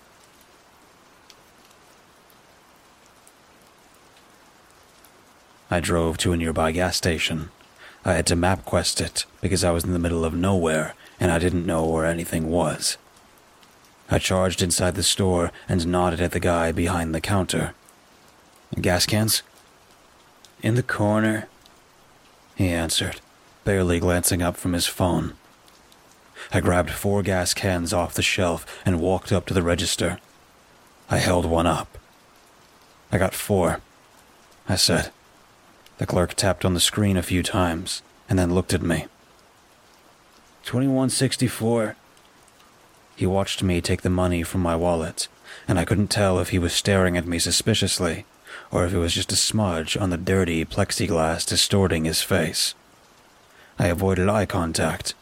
I drove to a nearby gas station. I had to MapQuest it because I was in the middle of nowhere and I didn't know where anything was. I charged inside the store and nodded at the guy behind the counter. "Gas cans?" "In the corner," he answered, barely glancing up from his phone. I grabbed four gas cans off the shelf and walked up to the register. I held one up. "I got four," I said. The clerk tapped on the screen a few times and then looked at me. twenty-one sixty-four. He watched me take the money from my wallet, and I couldn't tell if he was staring at me suspiciously or if it was just a smudge on the dirty plexiglass distorting his face. I avoided eye contact.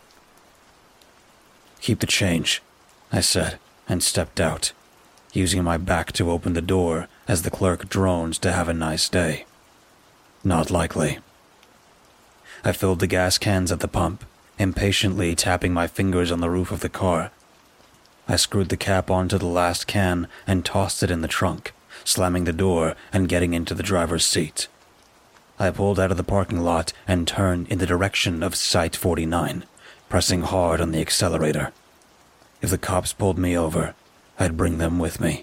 "Keep the change," I said, and stepped out, using my back to open the door as the clerk droned to have a nice day. Not likely. I filled the gas cans at the pump, impatiently tapping my fingers on the roof of the car. I screwed the cap onto the last can and tossed it in the trunk, slamming the door and getting into the driver's seat. I pulled out of the parking lot and turned in the direction of Site forty-nine, pressing hard on the accelerator. If the cops pulled me over, I'd bring them with me.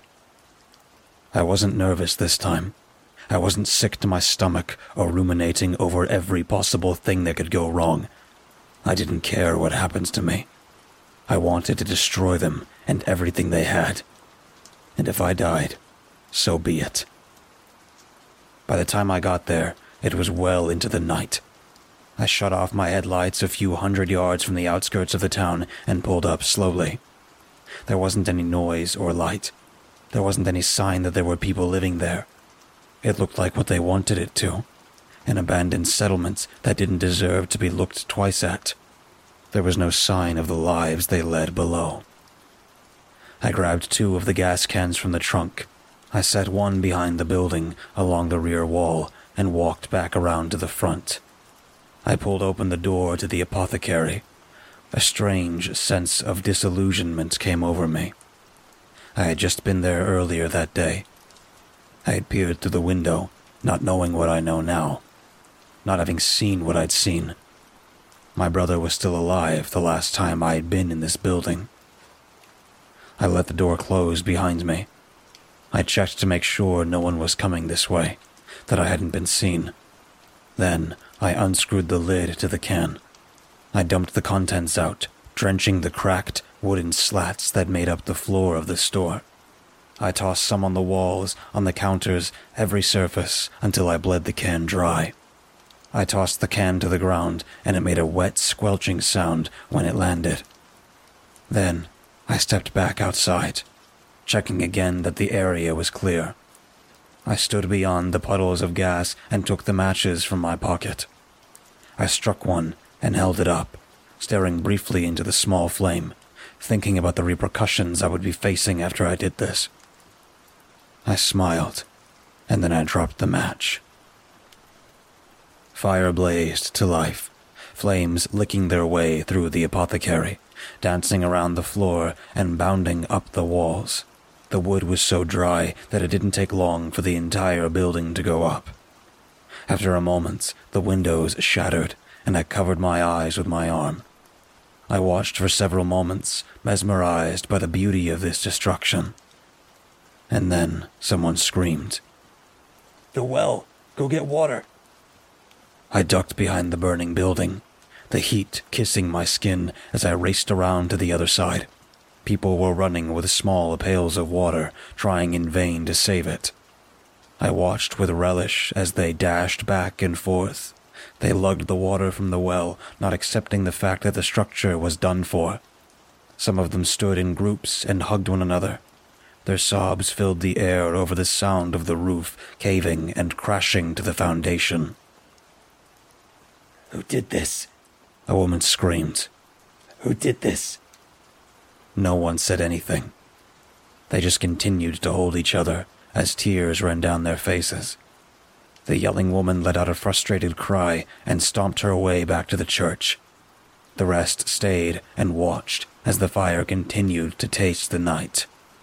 I wasn't nervous this time. I wasn't sick to my stomach or ruminating over every possible thing that could go wrong. I didn't care what happens to me. I wanted to destroy them and everything they had. And if I died, so be it. By the time I got there, it was well into the night. I shut off my headlights a few hundred yards from the outskirts of the town and pulled up slowly. There wasn't any noise or light. There wasn't any sign that there were people living there. It looked like what they wanted it to, an abandoned settlement that didn't deserve to be looked twice at. There was no sign of the lives they led below. I grabbed two of the gas cans from the trunk. I set one behind the building along the rear wall and walked back around to the front. I pulled open the door to the apothecary. A strange sense of disillusionment came over me. I had just been there earlier that day. I had peered through the window, not knowing what I know now, not having seen what I'd seen. My brother was still alive the last time I had been in this building. I let the door close behind me. I checked to make sure no one was coming this way, that I hadn't been seen. Then I unscrewed the lid to the can. I dumped the contents out, drenching the cracked wooden slats that made up the floor of the store. I tossed some on the walls, on the counters, every surface, until I bled the can dry. I tossed the can to the ground, and it made a wet, squelching sound when it landed. Then I stepped back outside, checking again that the area was clear. I stood beyond the puddles of gas and took the matches from my pocket. I struck one and held it up, staring briefly into the small flame, thinking about the repercussions I would be facing after I did this. I smiled, and then I dropped the match. Fire blazed to life, flames licking their way through the apothecary, dancing around the floor and bounding up the walls. The wood was so dry that it didn't take long for the entire building to go up. After a moment, the windows shattered, and I covered my eyes with my arm. I watched for several moments, mesmerized by the beauty of this destruction. And then someone screamed, "The well! Go get water!" I ducked behind the burning building, the heat kissing my skin as I raced around to the other side. People were running with small pails of water, trying in vain to save it. I watched with relish as they dashed back and forth. They lugged the water from the well, not accepting the fact that the structure was done for. Some of them stood in groups and hugged one another. Their sobs filled the air over the sound of the roof caving and crashing to the foundation. "Who did this?" a woman screamed. "Who did this?" No one said anything. They just continued to hold each other as tears ran down their faces. The yelling woman let out a frustrated cry and stomped her way back to the church. The rest stayed and watched as the fire continued to taste the night.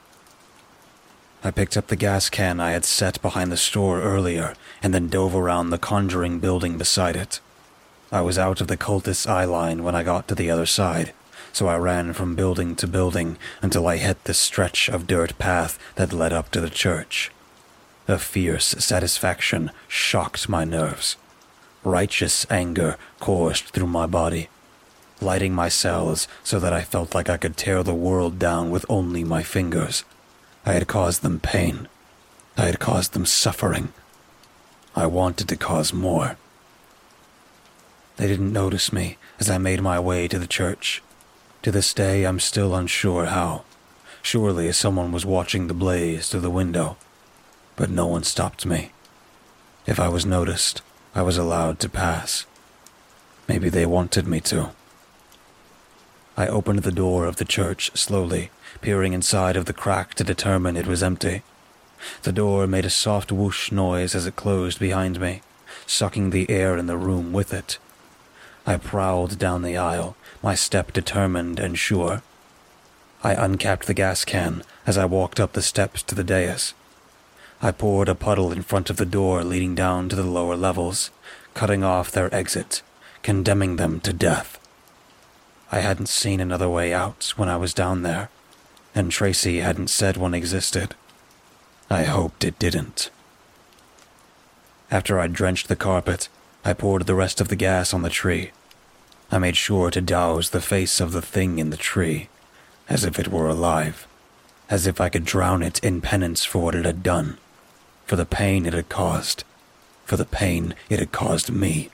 I picked up the gas can I had set behind the store earlier and then dove around the conjuring building beside it. I was out of the cultist's eye line when I got to the other side, so I ran from building to building until I hit the stretch of dirt path that led up to the church. A fierce satisfaction shocked my nerves. Righteous anger coursed through my body, lighting my cells so that I felt like I could tear the world down with only my fingers. I had caused them pain. I had caused them suffering. I wanted to cause more. They didn't notice me as I made my way to the church. To this day, I'm still unsure how. Surely someone was watching the blaze through the window. But no one stopped me. If I was noticed, I was allowed to pass. Maybe they wanted me to. I opened the door of the church slowly, peering inside of the crack to determine it was empty. The door made a soft whoosh noise as it closed behind me, sucking the air in the room with it. I prowled down the aisle, my step determined and sure. I uncapped the gas can as I walked up the steps to the dais. I poured a puddle in front of the door leading down to the lower levels, cutting off their exit, condemning them to death. I hadn't seen another way out when I was down there, and Tracy hadn't said one existed. I hoped it didn't. After I drenched the carpet, I poured the rest of the gas on the tree. I made sure to douse the face of the thing in the tree, as if it were alive, as if I could drown it in penance for what it had done, for the pain it had caused, for the pain it had caused me.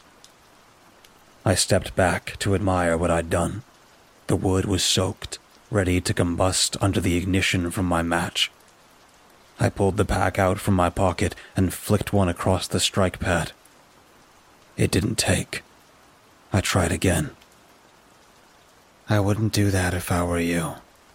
I stepped back to admire what I'd done. The wood was soaked, ready to combust under the ignition from my match. I pulled the pack out from my pocket and flicked one across the strike pad. It didn't take. I tried again. I wouldn't do that if I were you.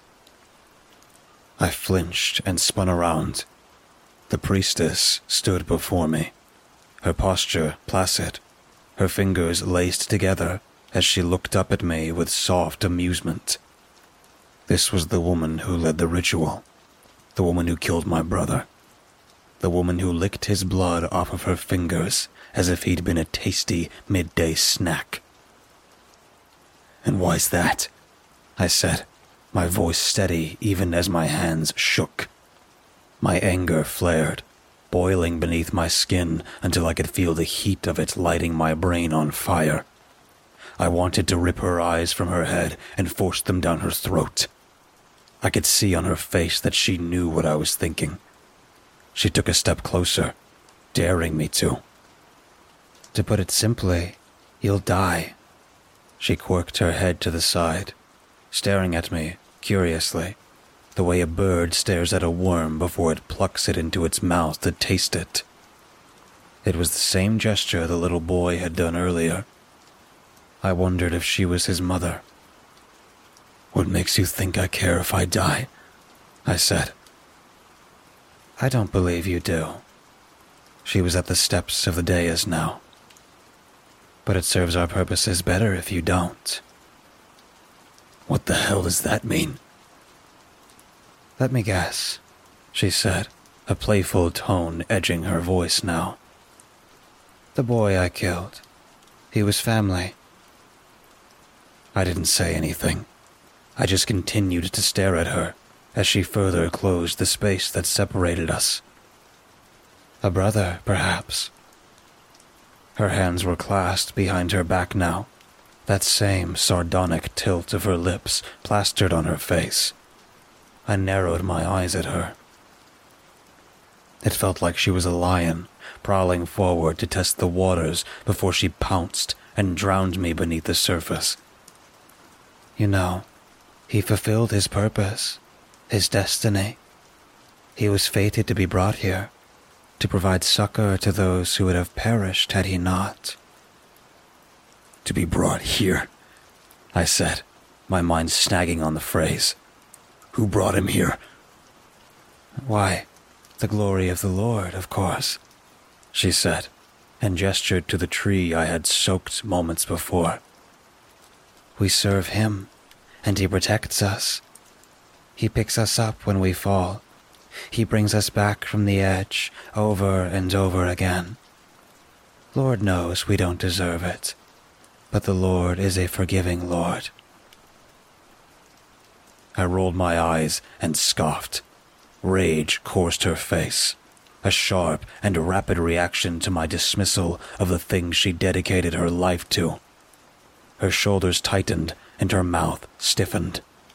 I flinched and spun around. The priestess stood before me, her posture placid, her fingers laced together as she looked up at me with soft amusement. This was the woman who led the ritual, the woman who killed my brother, the woman who licked his blood off of her fingers as if he'd been a tasty midday snack. "And why's that?" I said, my voice steady even as my hands shook. My anger flared, boiling beneath my skin until I could feel the heat of it lighting my brain on fire. I wanted to rip her eyes from her head and force them down her throat. I could see on her face that she knew what I was thinking. She took a step closer, daring me to. "To put it simply, you'll die." She quirked her head to the side, staring at me curiously, the way a bird stares at a worm before it plucks it into its mouth to taste it. It was the same gesture the little boy had done earlier. I wondered if she was his mother. "What makes you think I care if I die?" I said. "I don't believe you do." She was at the steps of the dais now. "But it serves our purposes better if you don't." "What the hell does that mean?" "Let me guess," she said, a playful tone edging her voice now. The boy I killed. He was family. I didn't say anything. I just continued to stare at her as she further closed the space that separated us. A brother, perhaps. Her hands were clasped behind her back now, that same sardonic tilt of her lips plastered on her face. I narrowed my eyes at her. It felt like she was a lion, prowling forward to test the waters before she pounced and drowned me beneath the surface. You know, he fulfilled his purpose, his destiny. He was fated to be brought here, to provide succor to those who would have perished had he not. To be brought here, I said, my mind snagging on the phrase. Who brought him here? Why, the glory of the Lord, of course, she said, and gestured to the tree I had soaked moments before. We serve him, and he protects us. He picks us up when we fall. He brings us back from the edge over and over again. Lord knows we don't deserve it, but the Lord is a forgiving Lord. I rolled my eyes and scoffed. Rage coursed her face, a sharp and rapid reaction to my dismissal of the thing she dedicated her life to. Her shoulders tightened and her mouth stiffened.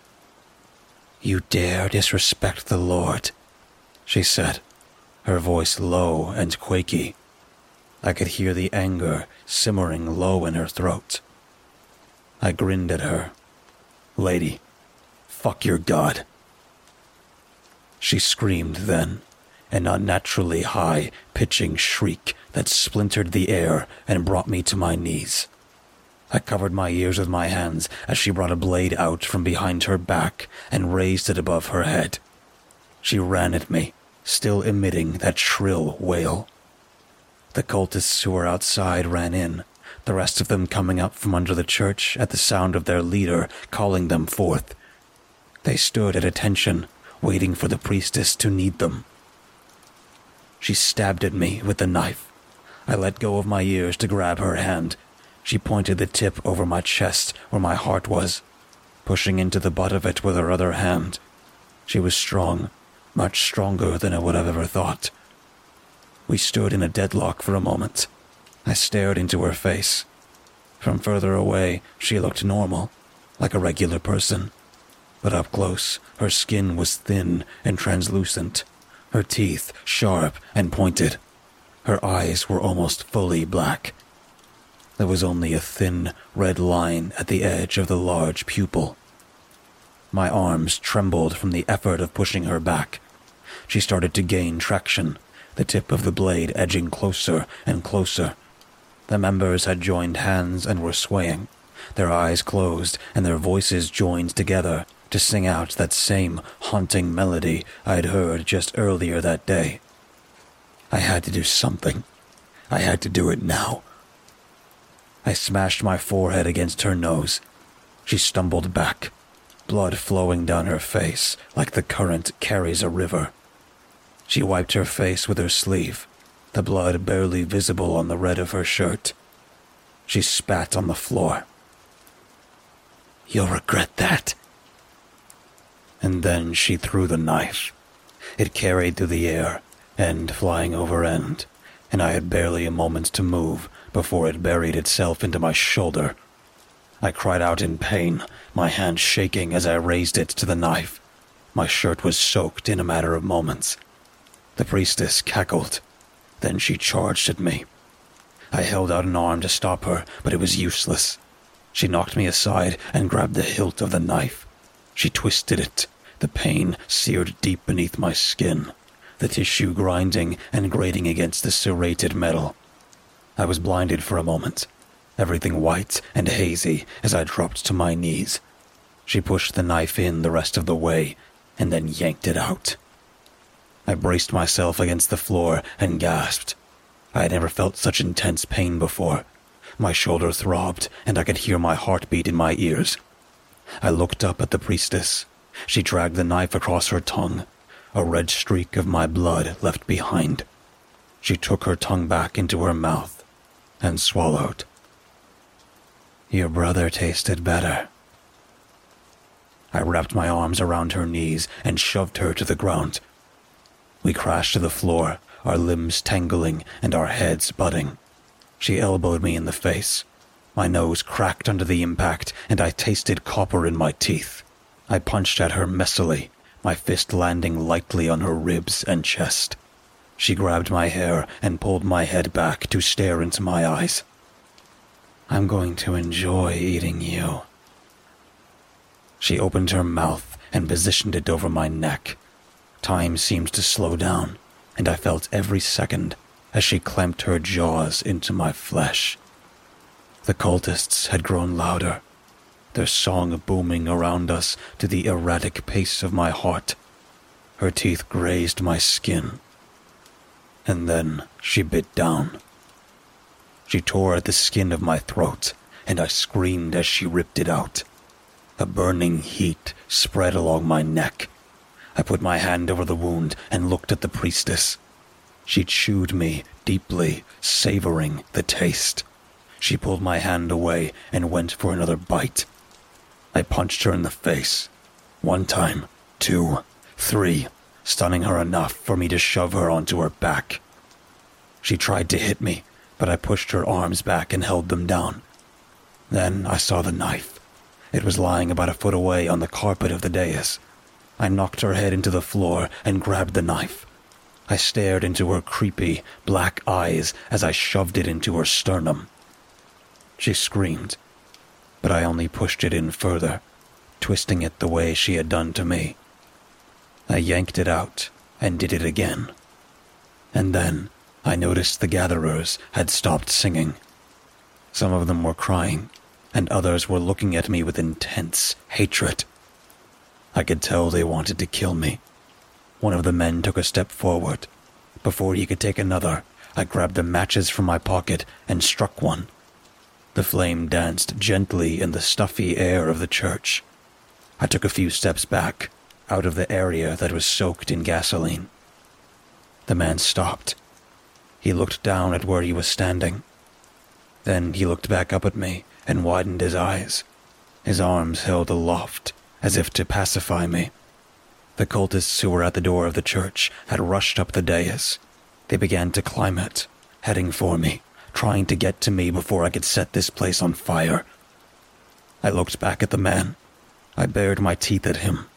You dare disrespect the Lord, she said, her voice low and quaky. I could hear the anger simmering low in her throat. I grinned at her. Lady, fuck your God. She screamed then, an unnaturally high, pitching shriek that splintered the air and brought me to my knees. I covered my ears with my hands as she brought a blade out from behind her back and raised it above her head. She ran at me, still emitting that shrill wail. The cultists who were outside ran in, the rest of them coming up from under the church at the sound of their leader calling them forth. They stood at attention, waiting for the priestess to need them. She stabbed at me with the knife. I let go of my ears to grab her hand. She pointed the tip over my chest where my heart was, pushing into the butt of it with her other hand. She was strong, much stronger than I would have ever thought. We stood in a deadlock for a moment. I stared into her face. From further away, she looked normal, like a regular person. But up close, her skin was thin and translucent, her teeth sharp and pointed. Her eyes were almost fully black. There was only a thin, red line at the edge of the large pupil. My arms trembled from the effort of pushing her back. She started to gain traction, the tip of the blade edging closer and closer. The members had joined hands and were swaying, their eyes closed and their voices joined together to sing out that same haunting melody I'd heard just earlier that day. I had to do something. I had to do it now. I smashed my forehead against her nose. She stumbled back, blood flowing down her face like the current carries a river. She wiped her face with her sleeve, the blood barely visible on the red of her shirt. She spat on the floor. You'll regret that. And then she threw the knife. It carried through the air, end flying over end, and I had barely a moment to move before it buried itself into my shoulder. I cried out in pain, my hand shaking as I raised it to the knife. My shirt was soaked in a matter of moments. The priestess cackled. Then she charged at me. I held out an arm to stop her, but it was useless. She knocked me aside and grabbed the hilt of the knife. She twisted it, the pain seared deep beneath my skin, the tissue grinding and grating against the serrated metal. I was blinded for a moment, everything white and hazy as I dropped to my knees. She pushed the knife in the rest of the way, and then yanked it out. I braced myself against the floor and gasped. I had never felt such intense pain before. My shoulder throbbed, and I could hear my heartbeat in my ears. I looked up at the priestess. She dragged the knife across her tongue, a red streak of my blood left behind. She took her tongue back into her mouth, and swallowed. Your brother tasted better. I wrapped my arms around her knees and shoved her to the ground. We crashed to the floor, our limbs tangling and our heads butting. She elbowed me in the face. My nose cracked under the impact, and I tasted copper in my teeth. I punched at her messily, my fist landing lightly on her ribs and chest. She grabbed my hair and pulled my head back to stare into my eyes. I'm going to enjoy eating you. She opened her mouth and positioned it over my neck. Time seemed to slow down, and I felt every second as she clamped her jaws into my flesh. The cultists had grown louder, their song booming around us to the erratic pace of my heart. Her teeth grazed my skin. And then she bit down. She tore at the skin of my throat, and I screamed as she ripped it out. A burning heat spread along my neck. I put my hand over the wound and looked at the priestess. She chewed me deeply, savoring the taste. She pulled my hand away and went for another bite. I punched her in the face. One time, two, three, stunning her enough for me to shove her onto her back. She tried to hit me, but I pushed her arms back and held them down. Then I saw the knife. It was lying about a foot away on the carpet of the dais. I knocked her head into the floor and grabbed the knife. I stared into her creepy, black eyes as I shoved it into her sternum. She screamed, but I only pushed it in further, twisting it the way she had done to me. I yanked it out and did it again. And then I noticed the gatherers had stopped singing. Some of them were crying, and others were looking at me with intense hatred. I could tell they wanted to kill me. One of the men took a step forward. Before he could take another, I grabbed the matches from my pocket and struck one. The flame danced gently in the stuffy air of the church. I took a few steps back, out of the area that was soaked in gasoline. The man stopped. He looked down at where he was standing. Then he looked back up at me and widened his eyes, his arms held aloft as if to pacify me. The cultists who were at the door of the church had rushed up the dais. They began to climb it, heading for me, trying to get to me before I could set this place on fire. I looked back at the man. I bared my teeth at him.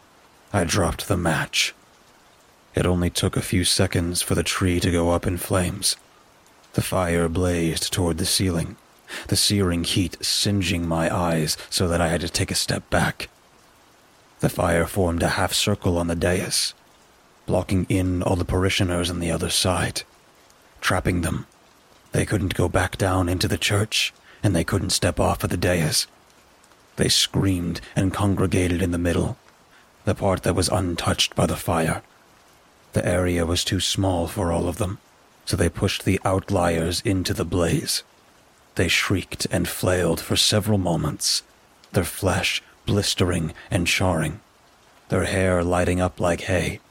I dropped the match. It only took a few seconds for the tree to go up in flames. The fire blazed toward the ceiling, the searing heat singeing my eyes so that I had to take a step back. The fire formed a half circle on the dais, blocking in all the parishioners on the other side, trapping them. They couldn't go back down into the church, and they couldn't step off at the dais. They screamed and congregated in the middle, the part that was untouched by the fire. The area was too small for all of them, so they pushed the outliers into the blaze. They shrieked and flailed for several moments, their flesh blistering and charring, their hair lighting up like hay.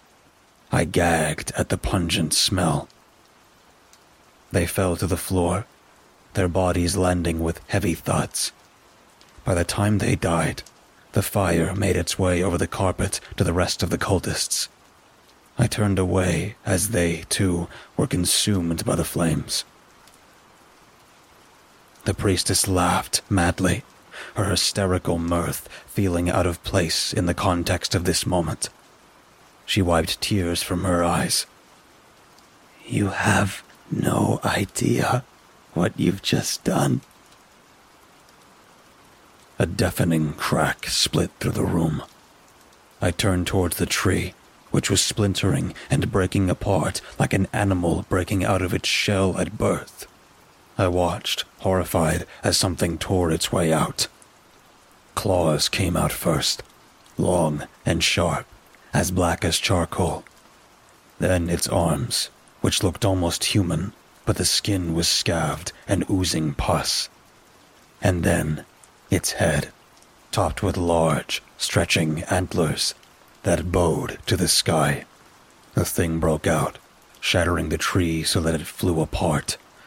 I gagged at the pungent smell. They fell to the floor, their bodies landing with heavy thuds. By the time they died, the fire made its way over the carpet to the rest of the cultists. I turned away as they, too, were consumed by the flames. The priestess laughed madly, her hysterical mirth feeling out of place in the context of this moment. She wiped tears from her eyes. You have no idea what you've just done. A deafening crack split through the room. I turned towards the tree, which was splintering and breaking apart like an animal breaking out of its shell at birth. I watched, horrified, as something tore its way out. Claws came out first, long and sharp, as black as charcoal. Then its arms, which looked almost human, but the skin was scabbed and oozing pus. And then its head, topped with large, stretching antlers that bowed to the sky. The thing broke out, shattering the tree so that it flew apart,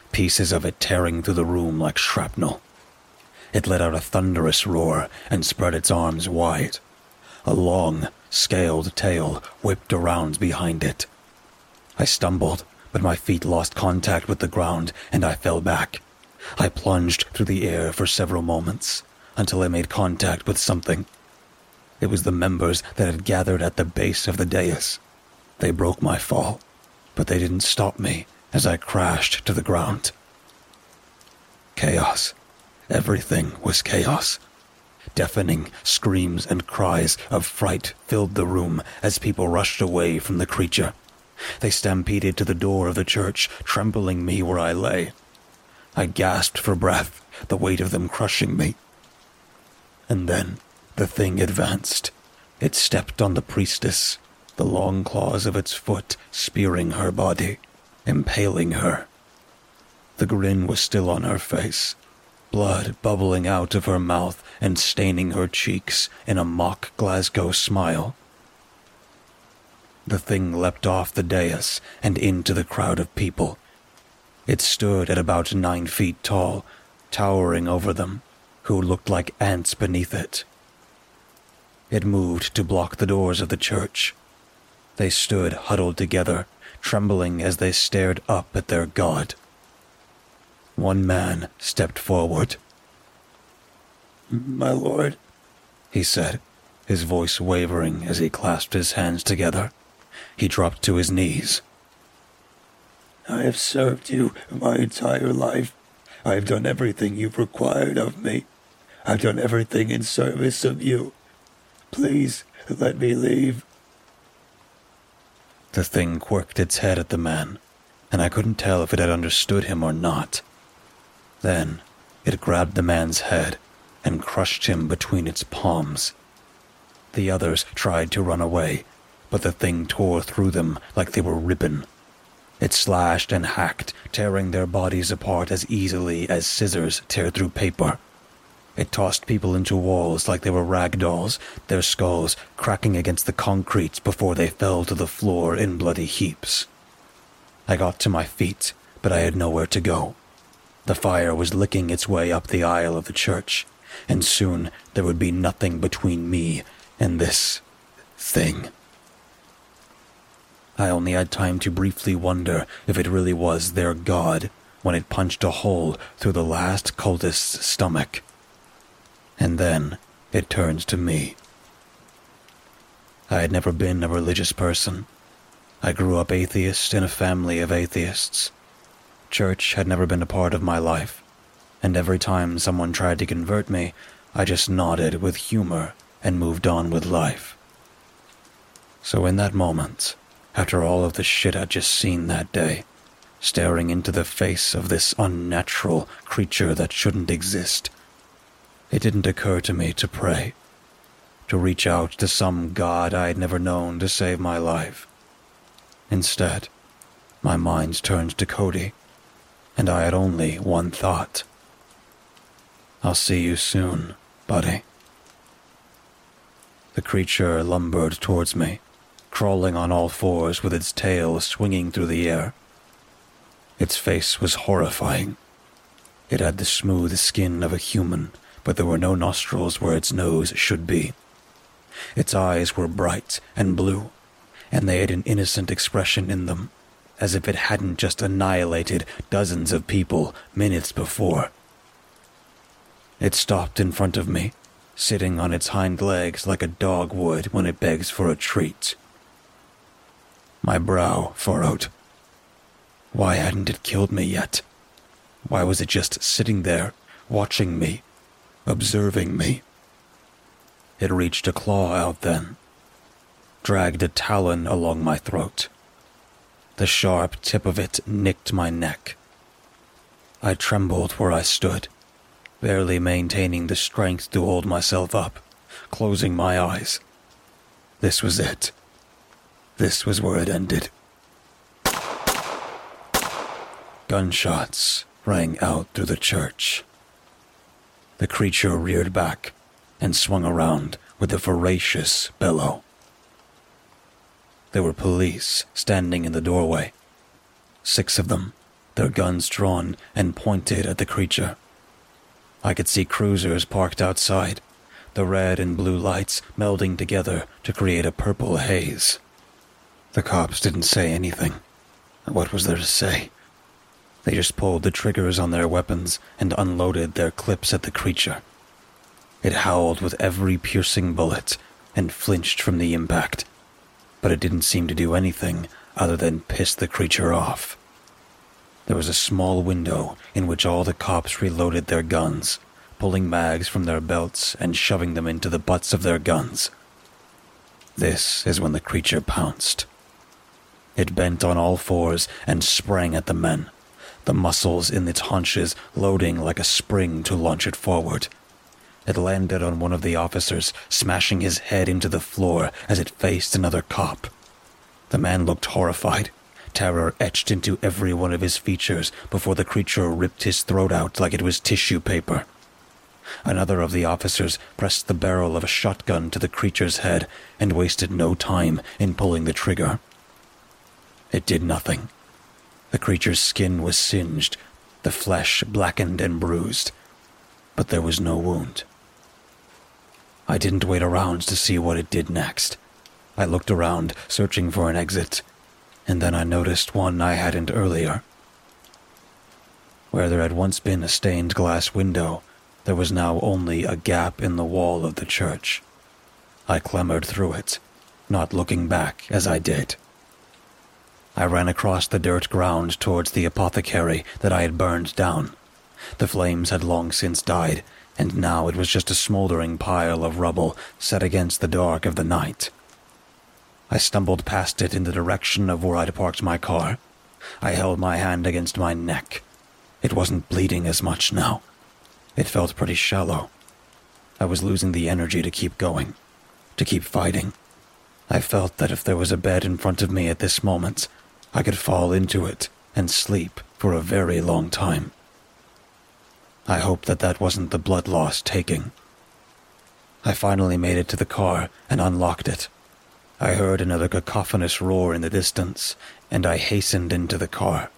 pieces of it tearing through the room like shrapnel. It let out a thunderous roar and spread its arms wide. A long, scaled tail whipped around behind it. I stumbled, but my feet lost contact with the ground and I fell back. I plunged through the air for several moments, until I made contact with something. It was the members that had gathered at the base of the dais. They broke my fall, but they didn't stop me as I crashed to the ground. Chaos. Everything was chaos. Deafening screams and cries of fright filled the room as people rushed away from the creature. They stampeded to the door of the church, trampling me where I lay. I gasped for breath, the weight of them crushing me. And then the thing advanced. It stepped on the priestess, the long claws of its foot spearing her body, impaling her. The grin was still on her face, blood bubbling out of her mouth and staining her cheeks in a mock Glasgow smile. The thing leapt off the dais and into the crowd of people. It stood at about nine feet tall, towering over them, who looked like ants beneath it. It moved to block the doors of the church. They stood huddled together, trembling as they stared up at their god. One man stepped forward. "My lord," he said, his voice wavering as he clasped his hands together. He dropped to his knees. "I have served you my entire life. I have done everything you've required of me. I've done everything in service of you. Please let me leave." The thing quirked its head at the man, and I couldn't tell if it had understood him or not. Then it grabbed the man's head and crushed him between its palms. The others tried to run away, but the thing tore through them like they were ribbon. It slashed and hacked, tearing their bodies apart as easily as scissors tear through paper. It tossed people into walls like they were rag dolls, their skulls cracking against the concrete before they fell to the floor in bloody heaps. I got to my feet, but I had nowhere to go. The fire was licking its way up the aisle of the church, and soon there would be nothing between me and this thing. I only had time to briefly wonder if it really was their god when it punched a hole through the last cultist's stomach. And then it turned to me. I had never been a religious person. I grew up atheist in a family of atheists. Church had never been a part of my life, and every time someone tried to convert me, I just nodded with humor and moved on with life. So in that moment, after all of the shit I'd just seen that day, staring into the face of this unnatural creature that shouldn't exist, it didn't occur to me to pray, to reach out to some god I had never known to save my life. Instead, my mind turned to Cody, and I had only one thought. "I'll see you soon, buddy." The creature lumbered towards me, crawling on all fours with its tail swinging through the air. Its face was horrifying. It had the smooth skin of a human, but there were no nostrils where its nose should be. Its eyes were bright and blue, and they had an innocent expression in them, as if it hadn't just annihilated dozens of people minutes before. It stopped in front of me, sitting on its hind legs like a dog would when it begs for a treat. My brow furrowed. Why hadn't it killed me yet? Why was it just sitting there, watching me, observing me? It reached a claw out then, dragged a talon along my throat. The sharp tip of it nicked my neck. I trembled where I stood, barely maintaining the strength to hold myself up, closing my eyes. This was it. This was where it ended. Gunshots rang out through the church. The creature reared back and swung around with a voracious bellow. There were police standing in the doorway, six of them, their guns drawn and pointed at the creature. I could see cruisers parked outside, the red and blue lights melding together to create a purple haze. The cops didn't say anything. What was there to say? They just pulled the triggers on their weapons and unloaded their clips at the creature. It howled with every piercing bullet and flinched from the impact, but it didn't seem to do anything other than piss the creature off. There was a small window in which all the cops reloaded their guns, pulling mags from their belts and shoving them into the butts of their guns. This is when the creature pounced. It bent on all fours and sprang at the men, the muscles in its haunches loading like a spring to launch it forward. It landed on one of the officers, smashing his head into the floor as it faced another cop. The man looked horrified, terror etched into every one of his features before the creature ripped his throat out like it was tissue paper. Another of the officers pressed the barrel of a shotgun to the creature's head and wasted no time in pulling the trigger. It did nothing. The creature's skin was singed, the flesh blackened and bruised, but there was no wound. I didn't wait around to see what it did next. I looked around, searching for an exit, and then I noticed one I hadn't earlier. Where there had once been a stained glass window, there was now only a gap in the wall of the church. I clambered through it, not looking back as I did. I ran across the dirt ground towards the apothecary that I had burned down. The flames had long since died, and now it was just a smoldering pile of rubble set against the dark of the night. I stumbled past it in the direction of where I'd parked my car. I held my hand against my neck. It wasn't bleeding as much now. It felt pretty shallow. I was losing the energy to keep going, to keep fighting. I felt that if there was a bed in front of me at this moment, I could fall into it and sleep for a very long time. I hoped that that wasn't the blood loss taking. I finally made it to the car and unlocked it. I heard another cacophonous roar in the distance, and I hastened into the car.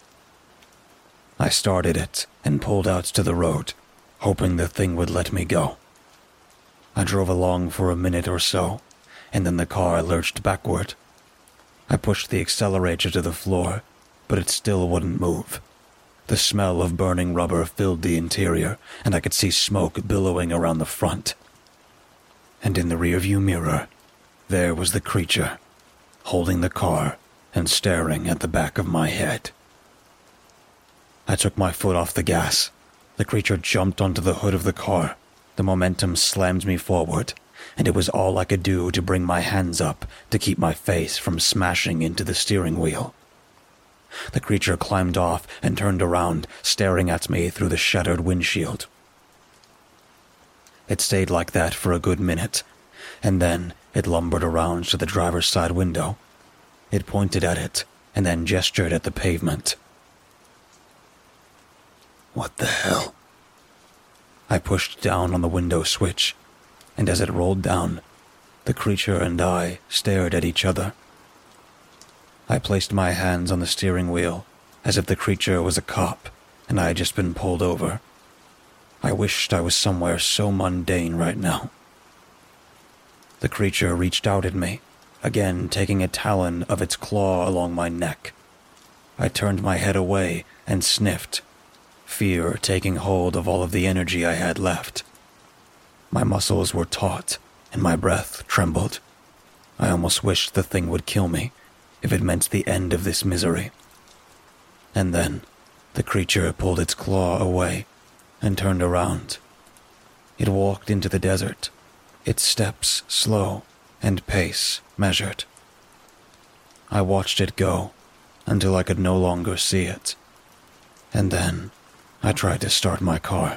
I started it and pulled out to the road, hoping the thing would let me go. I drove along for a minute or so, and then the car lurched backward. I pushed the accelerator to the floor, but it still wouldn't move. The smell of burning rubber filled the interior, and I could see smoke billowing around the front. And in the rearview mirror, there was the creature, holding the car and staring at the back of my head. I took my foot off the gas. The creature jumped onto the hood of the car. The momentum slammed me forward, and it was all I could do to bring my hands up to keep my face from smashing into the steering wheel. The creature climbed off and turned around, staring at me through the shattered windshield. It stayed like that for a good minute, and then it lumbered around to the driver's side window. It pointed at it, and then gestured at the pavement. What the hell? I pushed down on the window switch, and as it rolled down, the creature and I stared at each other. I placed my hands on the steering wheel, as if the creature was a cop, and I had just been pulled over. I wished I was somewhere so mundane right now. The creature reached out at me, again taking a talon of its claw along my neck. I turned my head away and sniffed, fear taking hold of all of the energy I had left. My muscles were taut, and my breath trembled. I almost wished the thing would kill me, if it meant the end of this misery. And then, the creature pulled its claw away and turned around. It walked into the desert, its steps slow and pace measured. I watched it go until I could no longer see it, and then I tried to start my car.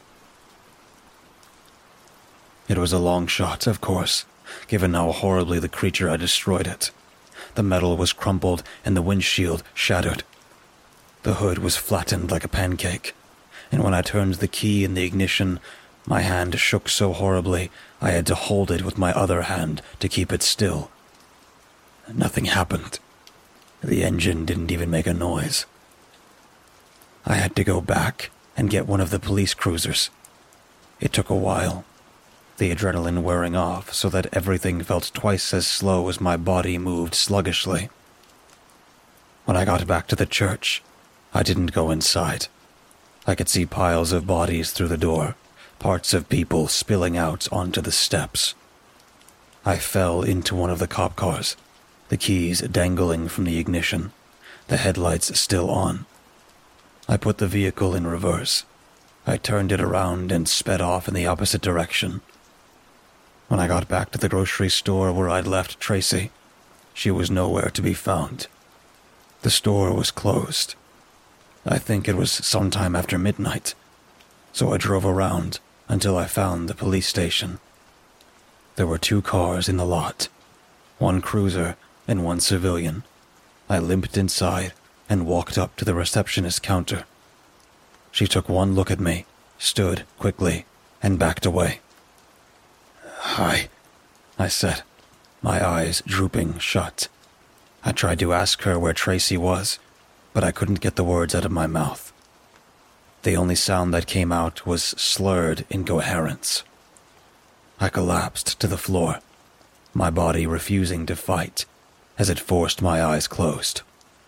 It was a long shot, of course, given how horribly the creature had destroyed it. The metal was crumpled and the windshield shattered. The hood was flattened like a pancake, and when I turned the key in the ignition, my hand shook so horribly I had to hold it with my other hand to keep it still. Nothing happened. The engine didn't even make a noise. I had to go back and get one of the police cruisers. It took a while, the adrenaline wearing off so that everything felt twice as slow as my body moved sluggishly. When I got back to the church, I didn't go inside. I could see piles of bodies through the door, parts of people spilling out onto the steps. I fell into one of the cop cars, the keys dangling from the ignition, the headlights still on. I put the vehicle in reverse. I turned it around and sped off in the opposite direction. When I got back to the grocery store where I'd left Tracy, she was nowhere to be found. The store was closed. I think it was sometime after midnight, so I drove around until I found the police station. There were two cars in the lot, one cruiser and one civilian. I limped inside and walked up to the receptionist counter. She took one look at me, stood quickly, and backed away. "Hi," I said, my eyes drooping shut. I tried to ask her where Tracy was, but I couldn't get the words out of my mouth. The only sound that came out was slurred incoherence. I collapsed to the floor, my body refusing to fight as it forced my eyes closed.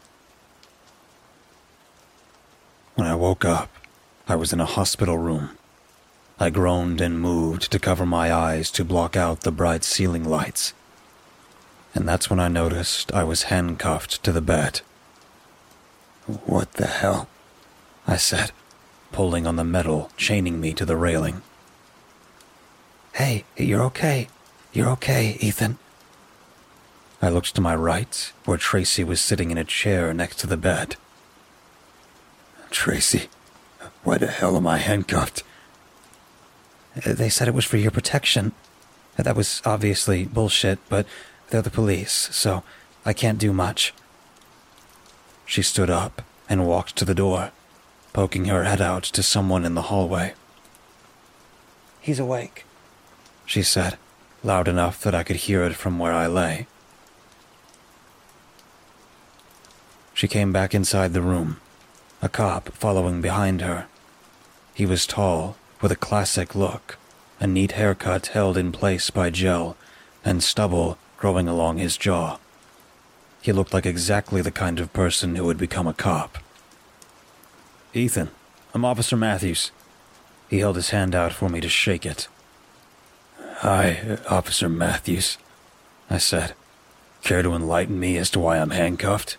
When I woke up, I was in a hospital room. I groaned and moved to cover my eyes to block out the bright ceiling lights. And that's when I noticed I was handcuffed to the bed. "What the hell?" I said, pulling on the metal chaining me to the railing. "Hey, you're okay. You're okay, Ethan." I looked to my right, where Tracy was sitting in a chair next to the bed. "Tracy, why the hell am I handcuffed?" "They said it was for your protection. That was obviously bullshit, but they're the police, so I can't do much." She stood up and walked to the door, poking her head out to someone in the hallway. "He's awake," she said, loud enough that I could hear it from where I lay. She came back inside the room, a cop following behind her. He was tall, with a classic look, a neat haircut held in place by gel, and stubble growing along his jaw. He looked like exactly the kind of person who would become a cop. "Ethan, I'm Officer Matthews." He held his hand out for me to shake it. "Hi, Officer Matthews," I said. "Care to enlighten me as to why I'm handcuffed?"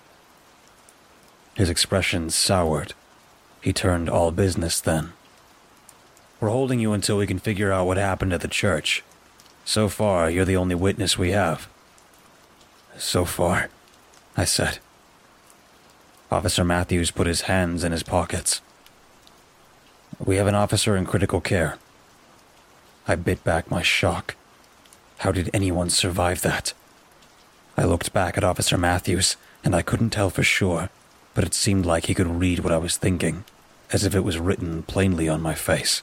His expression soured. He turned all business then. "We're holding you until we can figure out what happened at the church. So far, you're the only witness we have." "So far," I said. Officer Matthews put his hands in his pockets. "We have an officer in critical care." I bit back my shock. How did anyone survive that? I looked back at Officer Matthews, and I couldn't tell for sure, but it seemed like he could read what I was thinking, as if it was written plainly on my face.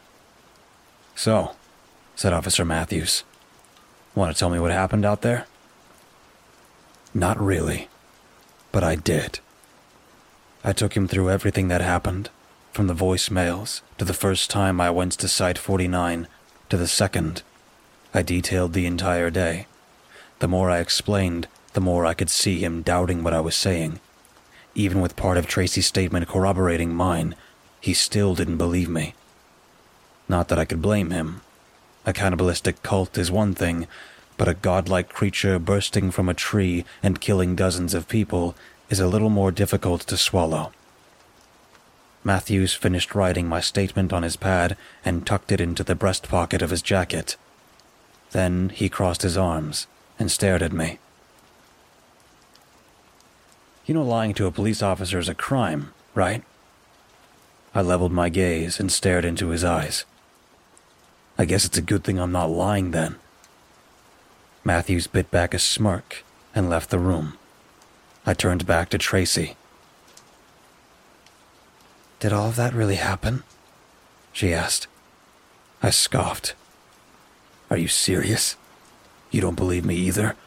"So," said Officer Matthews, "want to tell me what happened out there?" Not really, but I did. I took him through everything that happened, from the voicemails to the first time I went to Site forty-nine to the second. I detailed the entire day. The more I explained, the more I could see him doubting what I was saying. Even with part of Tracy's statement corroborating mine, he still didn't believe me. Not that I could blame him. A cannibalistic cult is one thing, but a godlike creature bursting from a tree and killing dozens of people is a little more difficult to swallow. Matthews finished writing my statement on his pad and tucked it into the breast pocket of his jacket. Then he crossed his arms and stared at me. "You know lying to a police officer is a crime, right?" I leveled my gaze and stared into his eyes. "I guess it's a good thing I'm not lying then." Matthews bit back a smirk and left the room. I turned back to Tracy. "Did all of that really happen?" she asked. I scoffed. "Are you serious? You don't believe me either?"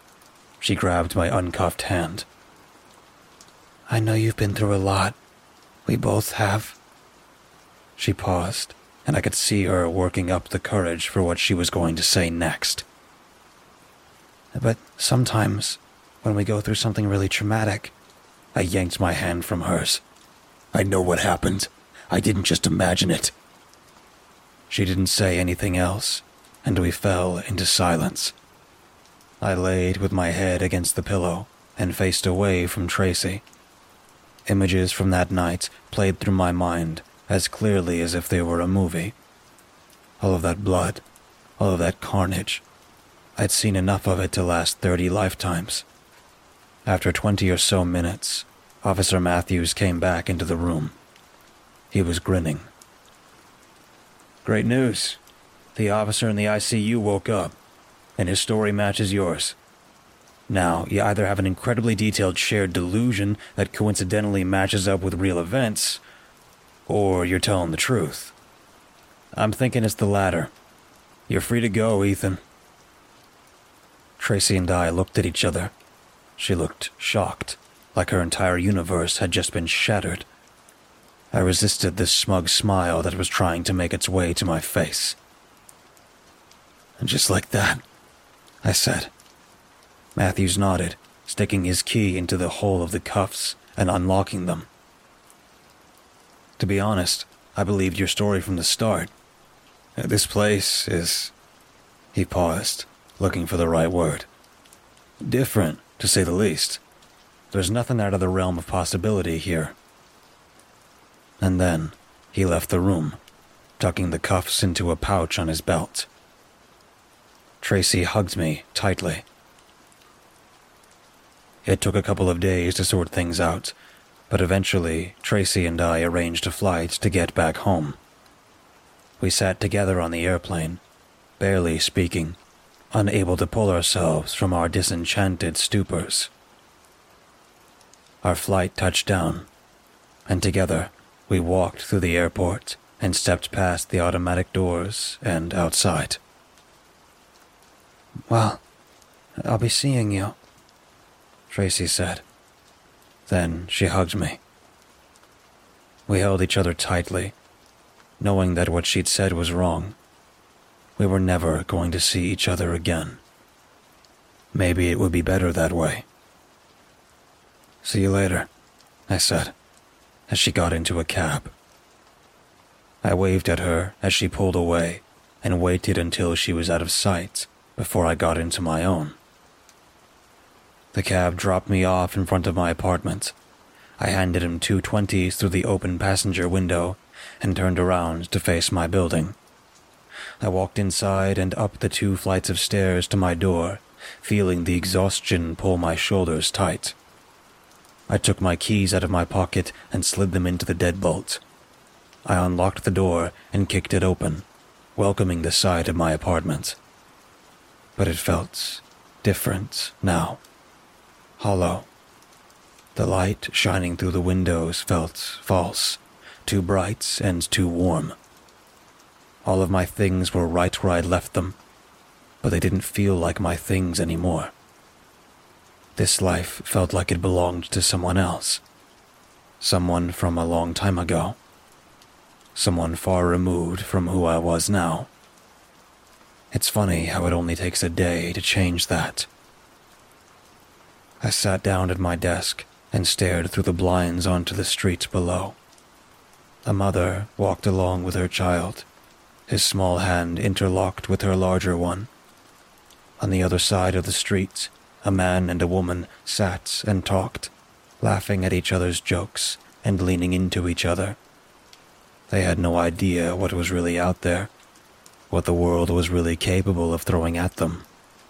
She grabbed my uncuffed hand. "I know you've been through a lot, We both have. She paused, and I could see her working up the courage for what she was going to say next. But sometimes, when we go through something really traumatic, I yanked my hand from hers. I know what happened. I didn't just imagine it. She didn't say anything else, and we fell into silence. I laid with my head against the pillow and faced away from Tracy. Images from that night played through my mind as clearly as if they were a movie. All of that blood, all of that carnage. I'd seen enough of it to last thirty lifetimes. After twenty or so minutes, Officer Matthews came back into the room. He was grinning. Great news. The officer in the I C U woke up, and his story matches yours. Now, you either have an incredibly detailed shared delusion that coincidentally matches up with real events, or you're telling the truth. I'm thinking it's the latter. You're free to go, Ethan. Tracy and I looked at each other. She looked shocked, like her entire universe had just been shattered. I resisted this smug smile that was trying to make its way to my face. And just like that, I said. Matthews nodded, sticking his key into the hole of the cuffs and unlocking them. To be honest, I believed your story from the start. This place is... He paused, looking for the right word. Different, to say the least. There's nothing out of the realm of possibility here. And then, he left the room, tucking the cuffs into a pouch on his belt. Tracy hugged me tightly. It took a couple of days to sort things out, but eventually Tracy and I arranged a flight to get back home. We sat together on the airplane, barely speaking, unable to pull ourselves from our disenchanted stupors. Our flight touched down, and together we walked through the airport and stepped past the automatic doors and outside. Well, I'll be seeing you, Tracy said. Then she hugged me. We held each other tightly, knowing that what she'd said was wrong. We were never going to see each other again. Maybe it would be better that way. See you later, I said, as she got into a cab. I waved at her as she pulled away and waited until she was out of sight before I got into my own. The cab dropped me off in front of my apartment. I handed him two twenties through the open passenger window and turned around to face my building. I walked inside and up the two flights of stairs to my door, feeling the exhaustion pull my shoulders tight. I took my keys out of my pocket and slid them into the deadbolt. I unlocked the door and kicked it open, welcoming the sight of my apartment. But it felt different now. Hollow. The light shining through the windows felt false, too bright and too warm. All of my things were right where I'd left them, but they didn't feel like my things anymore. This life felt like it belonged to someone else. Someone from a long time ago. Someone far removed from who I was now. It's funny how it only takes a day to change that. I sat down at my desk and stared through the blinds onto the street below. A mother walked along with her child, his small hand interlocked with her larger one. On the other side of the street, a man and a woman sat and talked, laughing at each other's jokes and leaning into each other. They had no idea what was really out there, what the world was really capable of throwing at them.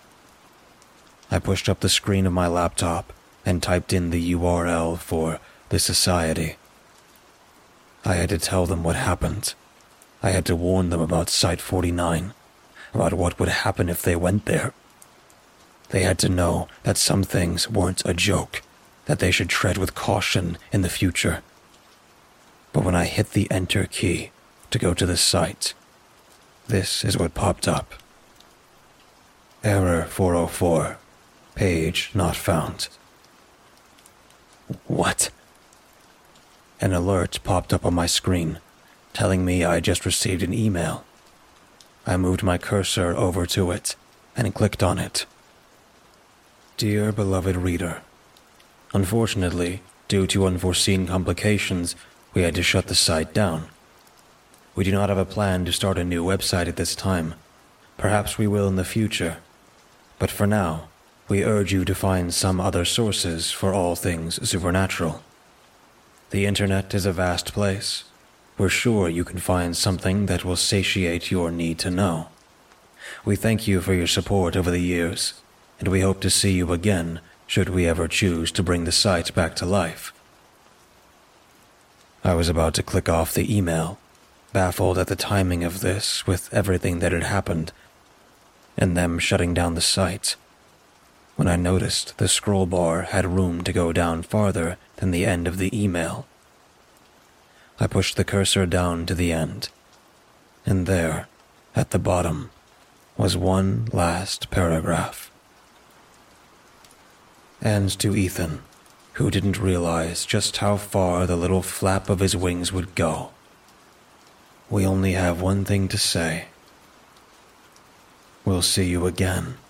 I pushed up the screen of my laptop and typed in the U R L for the Society. I had to tell them what happened. I had to warn them about Site forty-nine, about what would happen if they went there. They had to know that some things weren't a joke, that they should tread with caution in the future. But when I hit the enter key to go to the site, this is what popped up. Error four oh four. Page not found. What? an alert popped up on my screen, telling me I just received an email. I moved my cursor over to it and clicked on it. Dear beloved reader, unfortunately, due to unforeseen complications, we had to shut the site down. We do not have a plan to start a new website at this time. Perhaps we will in the future. But for now, we urge you to find some other sources for all things supernatural. The internet is a vast place. We're sure you can find something that will satiate your need to know. We thank you for your support over the years, and we hope to see you again should we ever choose to bring the site back to life. I was about to click off the email, baffled at the timing of this with everything that had happened, and them shutting down the site, when I noticed the scroll bar had room to go down farther than the end of the email. I pushed the cursor down to the end, and there, at the bottom, was one last paragraph. And to Ethan, who didn't realize just how far the little flap of his wings would go, we only have one thing to say. We'll see you again.